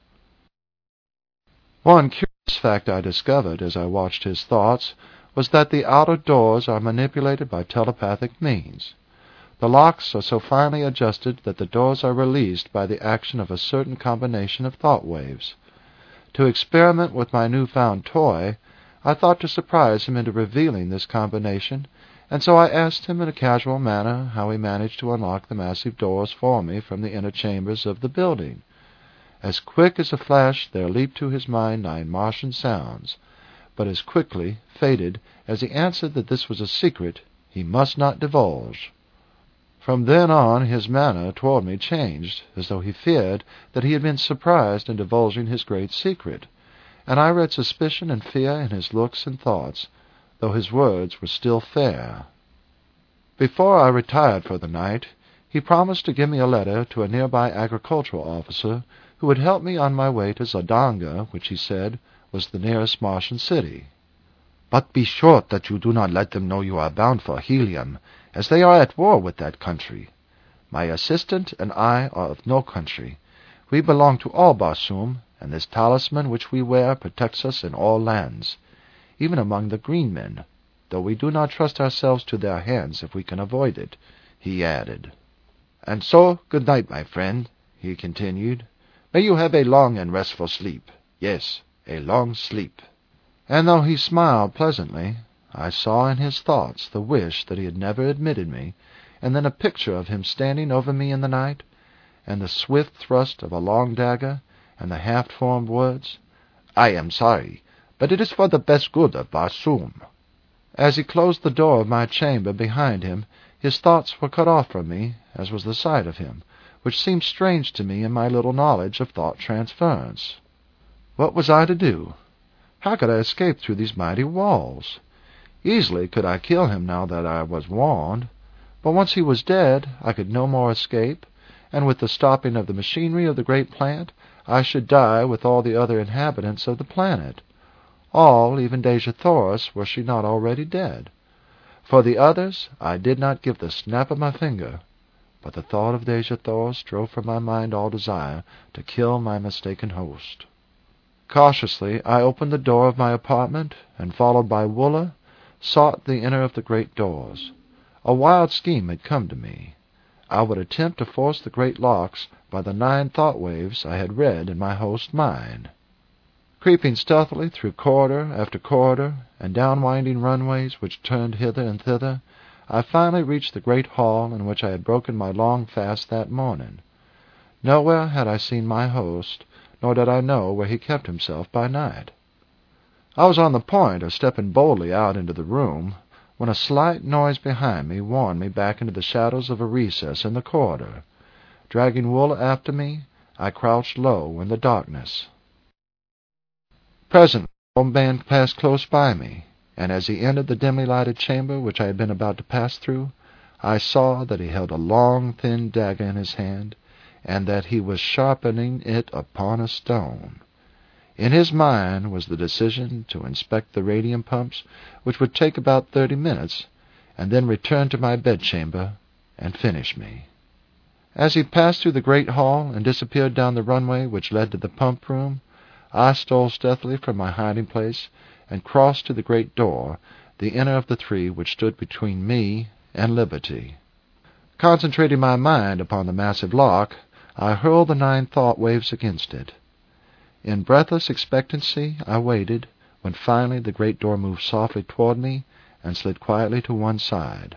One curious fact I discovered as I watched his thoughts was that the outer doors are manipulated by telepathic means. The locks are so finely adjusted that the doors are released by the action of a certain combination of thought waves. To experiment with my new-found toy, I thought to surprise him into revealing this combination, and so I asked him in a casual manner how he managed to unlock the massive doors for me from the inner chambers of the building. As quick as a flash there leaped to his mind nine Martian sounds, but as quickly faded as he answered that this was a secret he must not divulge. From then on his manner toward me changed, as though he feared that he had been surprised in divulging his great secret, and I read suspicion and fear in his looks and thoughts, though his words were still fair. Before I retired for the night, he promised to give me a letter to a nearby agricultural officer who would help me on my way to Zodanga, which he said was the nearest Martian city. "But be sure that you do not let them know you are bound for Helium, as they are at war with that country. My assistant and I are of no country. We belong to all Barsoom, and this talisman which we wear protects us in all lands, even among the green men, though we do not trust ourselves to their hands if we can avoid it," he added. "And so, good night, my friend," he continued. "May you have a long and restful sleep. Yes, a long sleep." And though he smiled pleasantly, I saw in his thoughts the wish that he had never admitted me, and then a picture of him standing over me in the night, and the swift thrust of a long dagger, and the half-formed words, "I am sorry, but it is for the best good of Barsoom." As he closed the door of my chamber behind him, his thoughts were cut off from me, as was the sight of him, which seemed strange to me in my little knowledge of thought transference. What was I to do? How could I escape through these mighty walls? Easily could I kill him now that I was warned, but once he was dead I could no more escape, and with the stopping of the machinery of the great plant I should die with all the other inhabitants of the planet. All, even Dejah Thoris, were she not already dead. For the others I did not give the snap of my finger, but the thought of Dejah Thoris drove from my mind all desire to kill my mistaken host. Cautiously I opened the door of my apartment, and, followed by Woola, sought the inner of the great doors. A wild scheme had come to me. I would attempt to force the great locks by the nine thought waves I had read in my host's mind. Creeping stealthily through corridor after corridor, and down winding runways which turned hither and thither, I finally reached the great hall in which I had broken my long fast that morning. Nowhere had I seen my host, nor did I know where he kept himself by night. I was on the point of stepping boldly out into the room, when a slight noise behind me warned me back into the shadows of a recess in the corridor. Dragging Woola after me, I crouched low in the darkness. Presently, the old man passed close by me, and as he entered the dimly lighted chamber which I had been about to pass through, I saw that he held a long, thin dagger in his hand, and that he was sharpening it upon a stone. In his mind was the decision to inspect the radium pumps, which would take about thirty minutes, and then return to my bedchamber and finish me. As he passed through the great hall and disappeared down the runway which led to the pump room, I stole stealthily from my hiding-place and crossed to the great door, the inner of the three which stood between me and liberty. Concentrating my mind upon the massive lock, I hurled the nine thought waves against it. In breathless expectancy I waited, when finally the great door moved softly toward me and slid quietly to one side.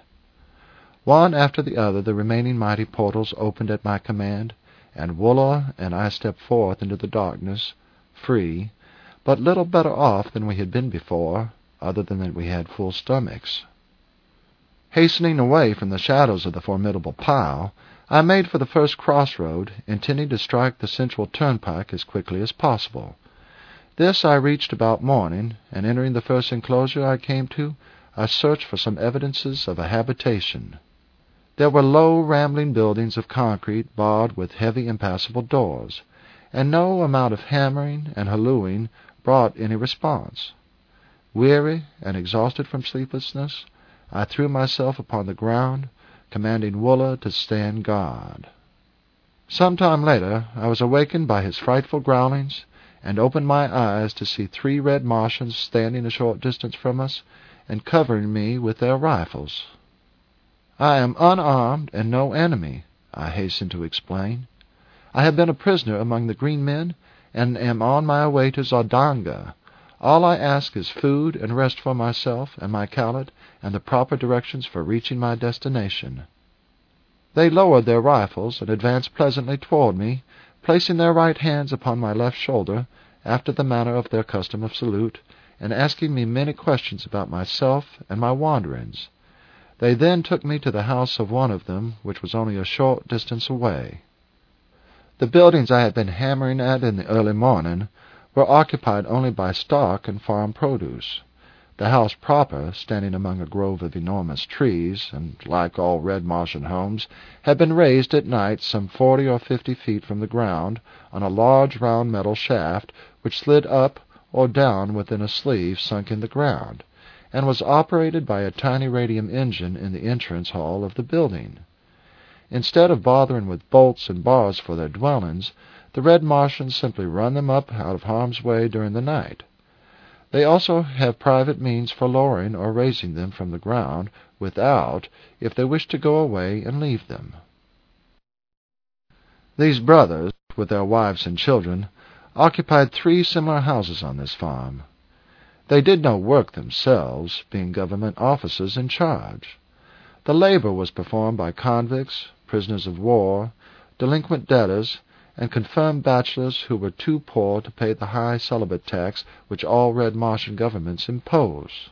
One after the other the remaining mighty portals opened at my command, and Woola and I stepped forth into the darkness, free, but little better off than we had been before, other than that we had full stomachs. Hastening away from the shadows of the formidable pile, I made for the first crossroad, intending to strike the central turnpike as quickly as possible. This I reached about morning, and entering the first enclosure I came to, I searched for some evidences of a habitation. There were low, rambling buildings of concrete barred with heavy, impassable doors, and no amount of hammering and hallooing brought any response. Weary and exhausted from sleeplessness, I threw myself upon the ground, commanding Woola to stand guard. Some time later I was awakened by his frightful growlings, and opened my eyes to see three red Martians standing a short distance from us and covering me with their rifles. "I am unarmed and no enemy," I hastened to explain. "I have been a prisoner among the green men, and am on my way to Zardanga. All I ask is food and rest for myself and my Khalid, and the proper directions for reaching my destination." They lowered their rifles and advanced pleasantly toward me, placing their right hands upon my left shoulder, after the manner of their custom of salute, and asking me many questions about myself and my wanderings. They then took me to the house of one of them, which was only a short distance away. The buildings I had been hammering at in the early morning were occupied only by stock and farm produce. The house proper, standing among a grove of enormous trees, and, like all red Martian homes, had been raised at night some forty or fifty feet from the ground on a large round metal shaft which slid up or down within a sleeve sunk in the ground, and was operated by a tiny radium engine in the entrance hall of the building. Instead of bothering with bolts and bars for their dwellings, the red Martians simply run them up out of harm's way during the night. They also have private means for lowering or raising them from the ground without, if they wish to go away and leave them. These brothers, with their wives and children, occupied three similar houses on this farm. They did no work themselves, being government officers in charge. The labor was performed by convicts, prisoners of war, delinquent debtors, and confirmed bachelors who were too poor to pay the high celibate tax which all Red Martian governments impose.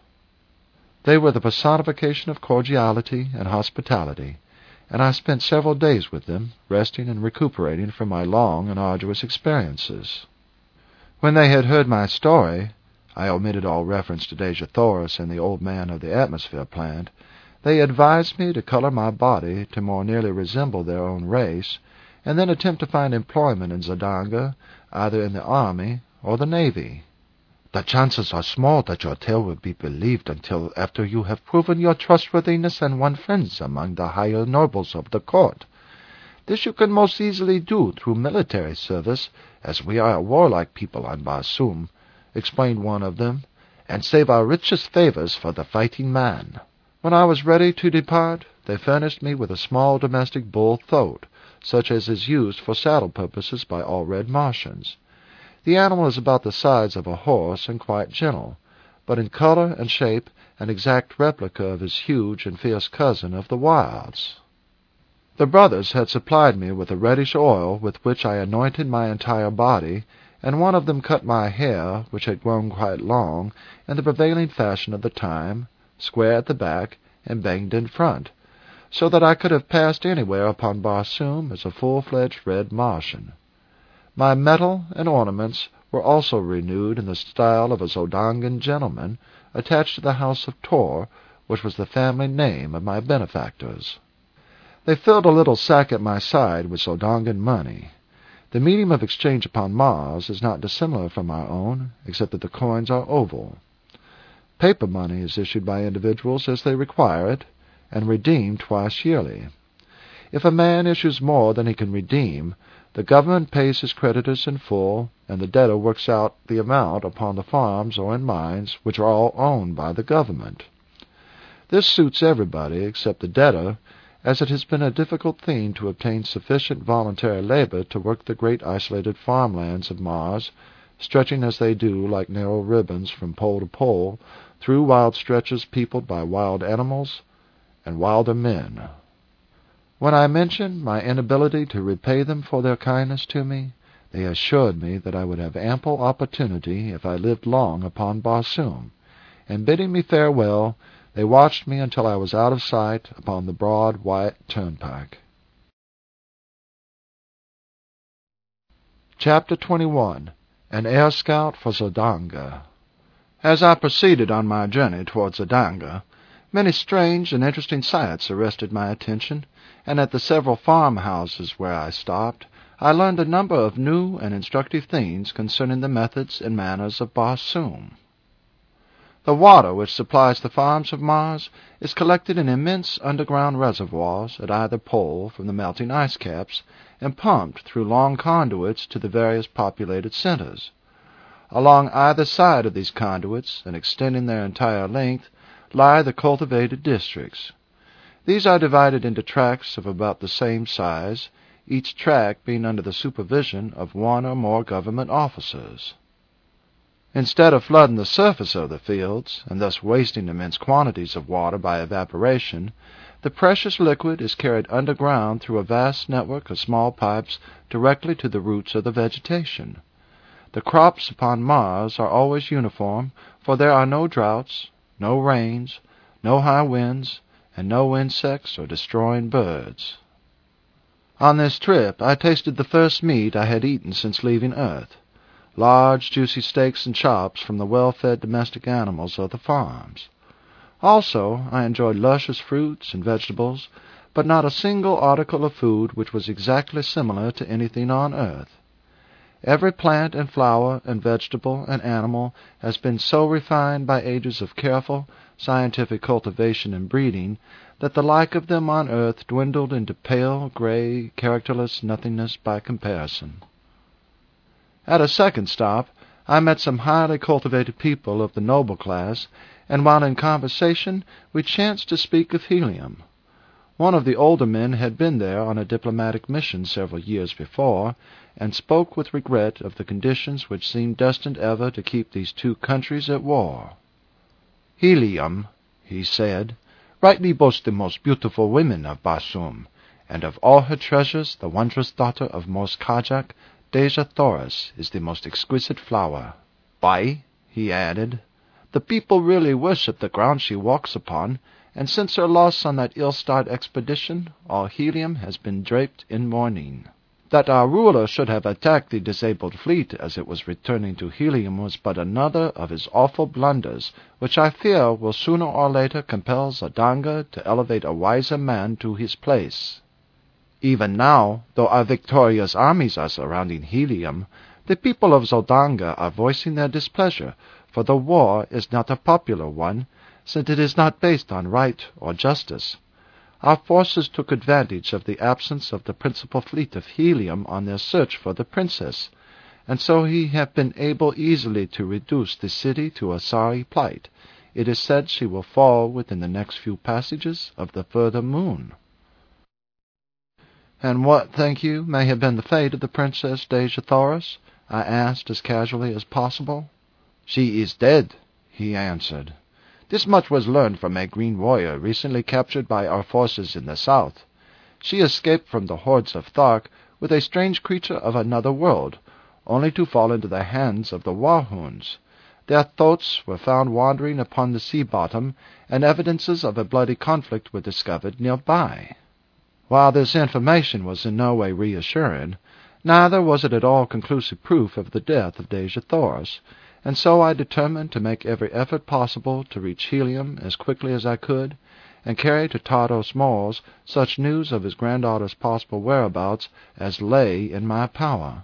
They were the personification of cordiality and hospitality, and I spent several days with them, resting and recuperating from my long and arduous experiences. When they had heard my story, I omitted all reference to Dejah Thoris and the old man of the atmosphere plant, they advised me to color my body to more nearly resemble their own race, and then attempt to find employment in Zodanga, either in the army or the navy. The chances are small that your tale will be believed until after you have proven your trustworthiness and won friends among the higher nobles of the court. This you can most easily do through military service, as we are a warlike people on Barsoom, explained one of them, and save our richest favors for the fighting man. When I was ready to depart, they furnished me with a small domestic bull thoat, such as is used for saddle purposes by all Red Martians. The animal is about the size of a horse and quite gentle, but in color and shape an exact replica of his huge and fierce cousin of the wilds. The brothers had supplied me with a reddish oil with which I anointed my entire body, and one of them cut my hair, which had grown quite long, in the prevailing fashion of the time, square at the back and banged in front, so that I could have passed anywhere upon Barsoom as a full-fledged Red Martian. My metal and ornaments were also renewed in the style of a Zodangan gentleman attached to the house of Tor, which was the family name of my benefactors. They filled a little sack at my side with Zodangan money. The medium of exchange upon Mars is not dissimilar from our own, except that the coins are oval. Paper money is issued by individuals as they require it, and redeemed twice yearly. If a man issues more than he can redeem, the government pays his creditors in full, and the debtor works out the amount upon the farms or in mines, which are all owned by the government. This suits everybody except the debtor, as it has been a difficult thing to obtain sufficient voluntary labor to work the great isolated farmlands of Mars, stretching as they do like narrow ribbons from pole to pole, through wild stretches peopled by wild animals and wilder men. When I mentioned my inability to repay them for their kindness to me, they assured me that I would have ample opportunity if I lived long upon Barsoom, and bidding me farewell, they watched me until I was out of sight upon the broad white turnpike. Chapter twenty-one. An Air Scout for Zodanga. As I proceeded on my journey towards Zodanga, many strange and interesting sights arrested my attention, and at the several farmhouses where I stopped, I learned a number of new and instructive things concerning the methods and manners of Barsoom. The water which supplies the farms of Mars is collected in immense underground reservoirs at either pole from the melting ice caps, and pumped through long conduits to the various populated centers. Along either side of these conduits, and extending their entire length, lie the cultivated districts. These are divided into tracts of about the same size, each tract being under the supervision of one or more government officers. Instead of flooding the surface of the fields, and thus wasting immense quantities of water by evaporation, the precious liquid is carried underground through a vast network of small pipes directly to the roots of the vegetation. The crops upon Mars are always uniform, for there are no droughts, no rains, no high winds, and no insects or destroying birds. On this trip I tasted the first meat I had eaten since leaving Earth, large juicy steaks and chops from the well-fed domestic animals of the farms. Also, I enjoyed luscious fruits and vegetables, but not a single article of food which was exactly similar to anything on Earth. Every plant and flower and vegetable and animal has been so refined by ages of careful, scientific cultivation and breeding that the like of them on Earth dwindled into pale, gray, characterless nothingness by comparison. At a second stop, I met some highly cultivated people of the noble class, and while in conversation we chanced to speak of helium. One of the older men had been there on a diplomatic mission several years before, and spoke with regret of the conditions which seemed destined ever to keep these two countries at war. "Helium," he said, "rightly boasts the most beautiful women of Barsoom, and of all her treasures the wondrous daughter of Mors Kajak, Dejah Thoris, is the most exquisite flower. Why," he added, "the people really worship the ground she walks upon, and since her loss on that ill-starred expedition, all Helium has been draped in mourning. That our ruler should have attacked the disabled fleet as it was returning to Helium was but another of his awful blunders, which I fear will sooner or later compel Zodanga to elevate a wiser man to his place. Even now, though our victorious armies are surrounding Helium, the people of Zodanga are voicing their displeasure, for the war is not a popular one, since it is not based on right or justice. Our forces took advantage of the absence of the principal fleet of Helium on their search for the princess, and so he have been able easily to reduce the city to a sorry plight. It is said she will fall within the next few passages of the further moon." "And what, think you, may have been the fate of the Princess Dejah Thoris?" I asked as casually as possible. "She is dead," he answered. "This much was learned from a green warrior recently captured by our forces in the south. She escaped from the hordes of Thark with a strange creature of another world, only to fall into the hands of the Warhoons. Their thoughts were found wandering upon the sea bottom, and evidences of a bloody conflict were discovered nearby." While this information was in no way reassuring, neither was it at all conclusive proof of the death of Dejah Thoris, and so I determined to make every effort possible to reach Helium as quickly as I could, and carry to Tardos Mors such news of his granddaughter's possible whereabouts as lay in my power.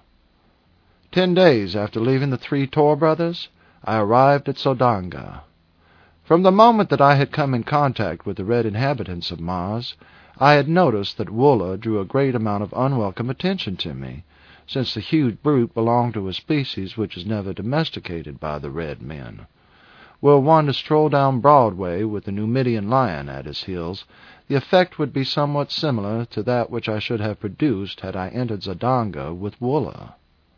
Ten days after leaving the three Tor brothers, I arrived at Zodanga. From the moment that I had come in contact with the red inhabitants of Mars, I had noticed that Woola drew a great amount of unwelcome attention to me, since the huge brute belonged to a species which is never domesticated by the red men. Were one to stroll down Broadway with the Numidian lion at his heels, the effect would be somewhat similar to that which I should have produced had I entered Zodanga with Woola.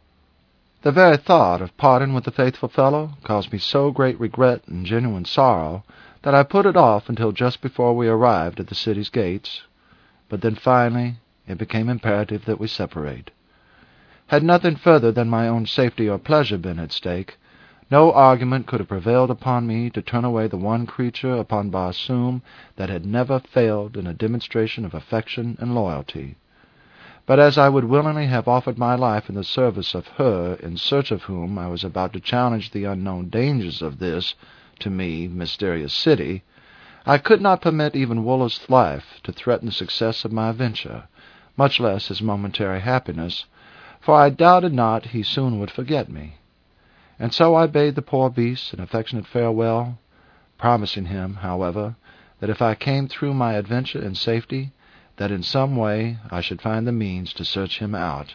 The very thought of parting with the faithful fellow caused me so great regret and genuine sorrow that I put it off until just before we arrived at the city's gates. But then finally it became imperative that we separate. Had nothing further than my own safety or pleasure been at stake, no argument could have prevailed upon me to turn away the one creature upon Barsoom that had never failed in a demonstration of affection and loyalty. But as I would willingly have offered my life in the service of her in search of whom I was about to challenge the unknown dangers of this, to me, mysterious city, I could not permit even Woola's life to threaten the success of my venture, much less his momentary happiness, for I doubted not he soon would forget me. And so I bade the poor beast an affectionate farewell, promising him, however, that if I came through my adventure in safety, that in some way I should find the means to search him out.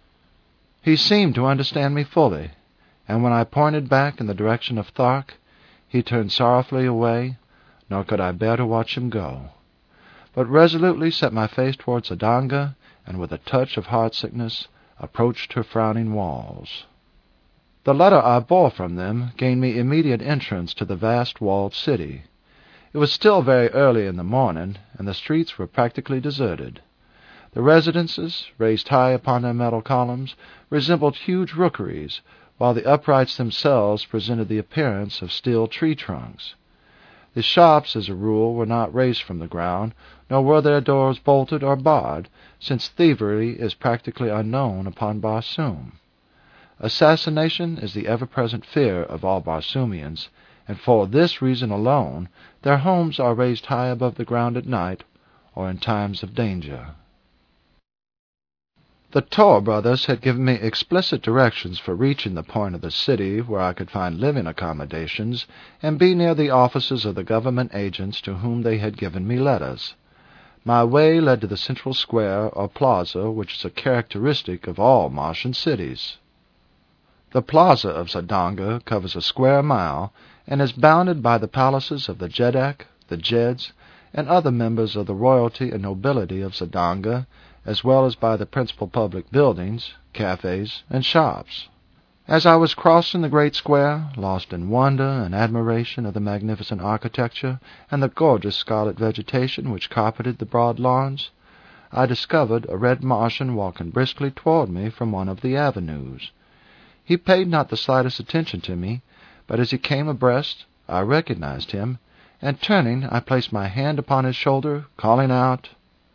He seemed to understand me fully, and when I pointed back in the direction of Thark, he turned sorrowfully away, nor could I bear to watch him go, but resolutely set my face towards Zodanga, and with a touch of heart-sickness approached her frowning walls. The letter I bore from them gained me immediate entrance to the vast walled city. It was still very early in the morning, and the streets were practically deserted. The residences, raised high upon their metal columns, resembled huge rookeries, while the uprights themselves presented the appearance of steel tree trunks. The shops, as a rule, were not raised from the ground, nor were their doors bolted or barred, since thievery is practically unknown upon Barsoom. Assassination is the ever-present fear of all Barsoomians, and for this reason alone their homes are raised high above the ground at night or in times of danger. The Tor brothers had given me explicit directions for reaching the point of the city where I could find living accommodations and be near the offices of the government agents to whom they had given me letters. My way led to the central square or plaza, which is a characteristic of all Martian cities. The plaza of Zodanga covers a square mile and is bounded by the palaces of the Jeddak, the Jeds, and other members of the royalty and nobility of Zodanga, as well as by the principal public buildings, cafes, and shops. As I was crossing the great square, lost in wonder and admiration of the magnificent architecture and the gorgeous scarlet vegetation which carpeted the broad lawns, I discovered a red Martian walking briskly toward me from one of the avenues. He paid not the slightest attention to me, but as he came abreast, I recognized him, and turning, I placed my hand upon his shoulder, calling out,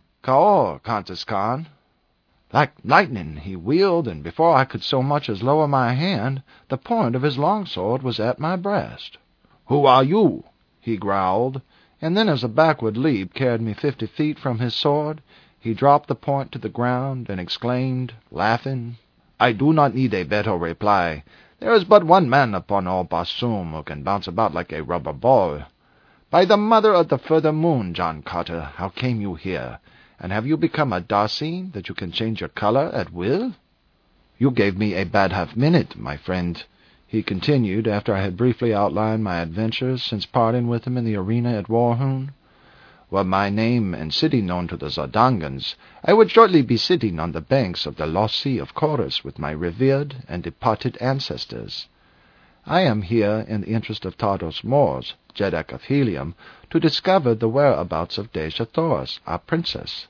"Kaor, Countess Khan!" Like lightning he wheeled, and before I could so much as lower my hand, the point of his longsword was at my breast. "Who are you?" he growled, and then as a backward leap carried me fifty feet from his sword, he dropped the point to the ground and exclaimed, laughing, "I do not need a better reply. There is but one man upon all Barsoom who can bounce about like a rubber ball. By the mother of the further moon, John Carter, how came you here? And have you become a Darseen, that you can change your color at will?" "You gave me a bad half-minute, my friend," he continued, after I had briefly outlined my adventures since parting with him in the arena at Warhoon. "Were my name and city known to the Zodangans, I would shortly be sitting on the banks of the lost sea of Chorus with my revered and departed ancestors. I am here in the interest of Tardos Mors, Jeddak of Helium, to discover the whereabouts of Dejah Thoris, our princess.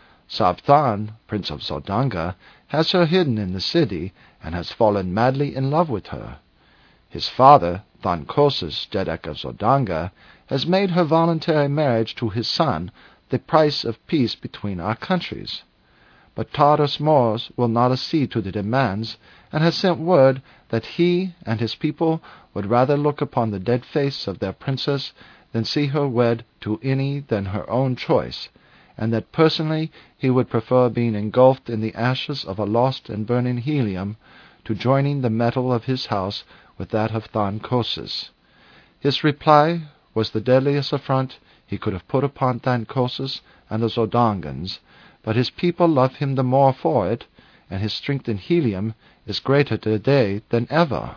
Sabthan, Prince of Zodanga, has her hidden in the city, and has fallen madly in love with her. His father, Thankosis, Jeddak of Zodanga, has made her voluntary marriage to his son the price of peace between our countries. But Tardos Mors will not accede to the demands, and has sent word that he and his people would rather look upon the dead face of their princess than see her wed to any than her own choice, and that personally he would prefer being engulfed in the ashes of a lost and burning Helium to joining the metal of his house with that of Thankosis. His reply was the deadliest affront he could have put upon Thankosis and the Zodangans, but his people love him the more for it, and his strength in Helium is greater today than ever."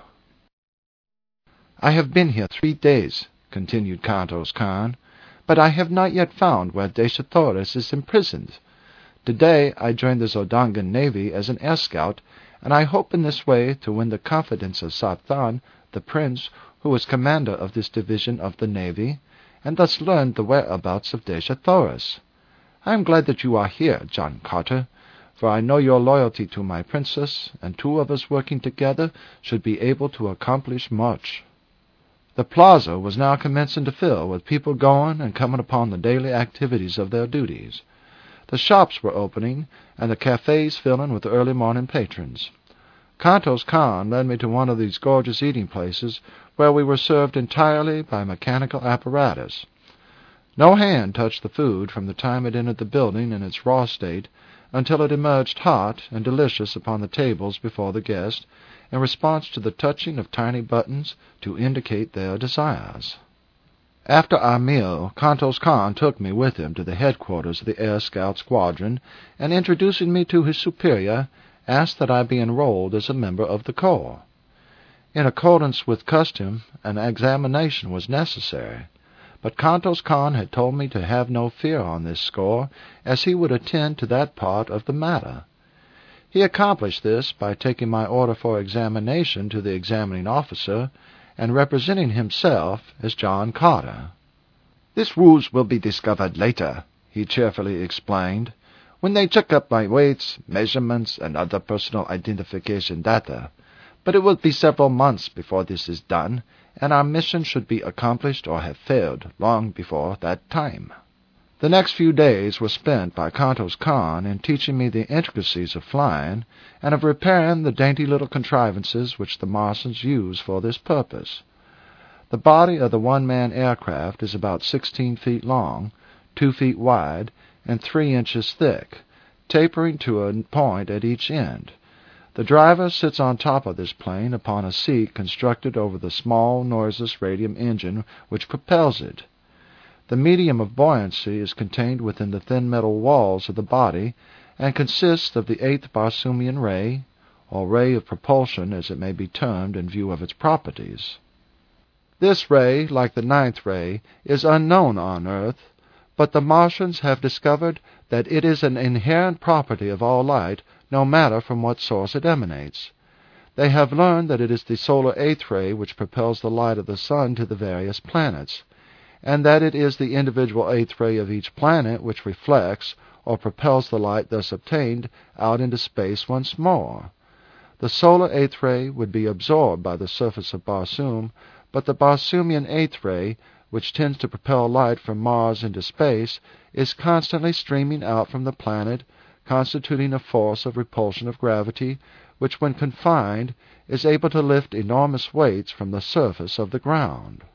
"I have been here three days," continued Kantos Khan, "but I have not yet found where Dejah Thoris is imprisoned. Today I joined the Zodangan navy as an air scout, and I hope in this way to win the confidence of Sabthan, the prince, who was commander of this division of the navy, and thus learn the whereabouts of Dejah Thoris. I am glad that you are here, John Carter, for I know your loyalty to my princess, and two of us working together should be able to accomplish much." The plaza was now commencing to fill with people going and coming upon the daily activities of their duties. The shops were opening, and the cafes filling with early morning patrons. Kantos Khan led me to one of these gorgeous eating places, where we were served entirely by mechanical apparatus. No hand touched the food from the time it entered the building in its raw state until it emerged hot and delicious upon the tables before the guest, in response to the touching of tiny buttons to indicate their desires. After our meal, Kantos Khan took me with him to the headquarters of the Air Scout Squadron, and introducing me to his superior, asked that I be enrolled as a member of the Corps. In accordance with custom, an examination was necessary, but Kantos Khan had told me to have no fear on this score, as he would attend to that part of the matter. He accomplished this by taking my order for examination to the examining officer, and representing himself as John Carter. "This ruse will be discovered later," he cheerfully explained, "when they check up my weights, measurements, and other personal identification data. But it will be several months before this is done, and our mission should be accomplished or have failed long before that time." The next few days were spent by Kantos Khan in teaching me the intricacies of flying, and of repairing the dainty little contrivances which the Martians use for this purpose. The body of the one-man aircraft is about sixteen feet long, two feet wide, and three inches thick, tapering to a point at each end. The driver sits on top of this plane upon a seat constructed over the small, noiseless radium engine which propels it. The medium of buoyancy is contained within the thin metal walls of the body, and consists of the eighth Barsoomian ray, or ray of propulsion as it may be termed in view of its properties. This ray, like the ninth ray, is unknown on Earth, but the Martians have discovered that it is an inherent property of all light, no matter from what source it emanates. They have learned that it is the solar eighth ray which propels the light of the sun to the various planets, and that it is the individual eighth ray of each planet which reflects or propels the light thus obtained out into space once more. The solar eighth ray would be absorbed by the surface of Barsoom, but the Barsoomian eighth ray, which tends to propel light from Mars into space, is constantly streaming out from the planet, constituting a force of repulsion of gravity, which, when confined, is able to lift enormous weights from the surface of the ground.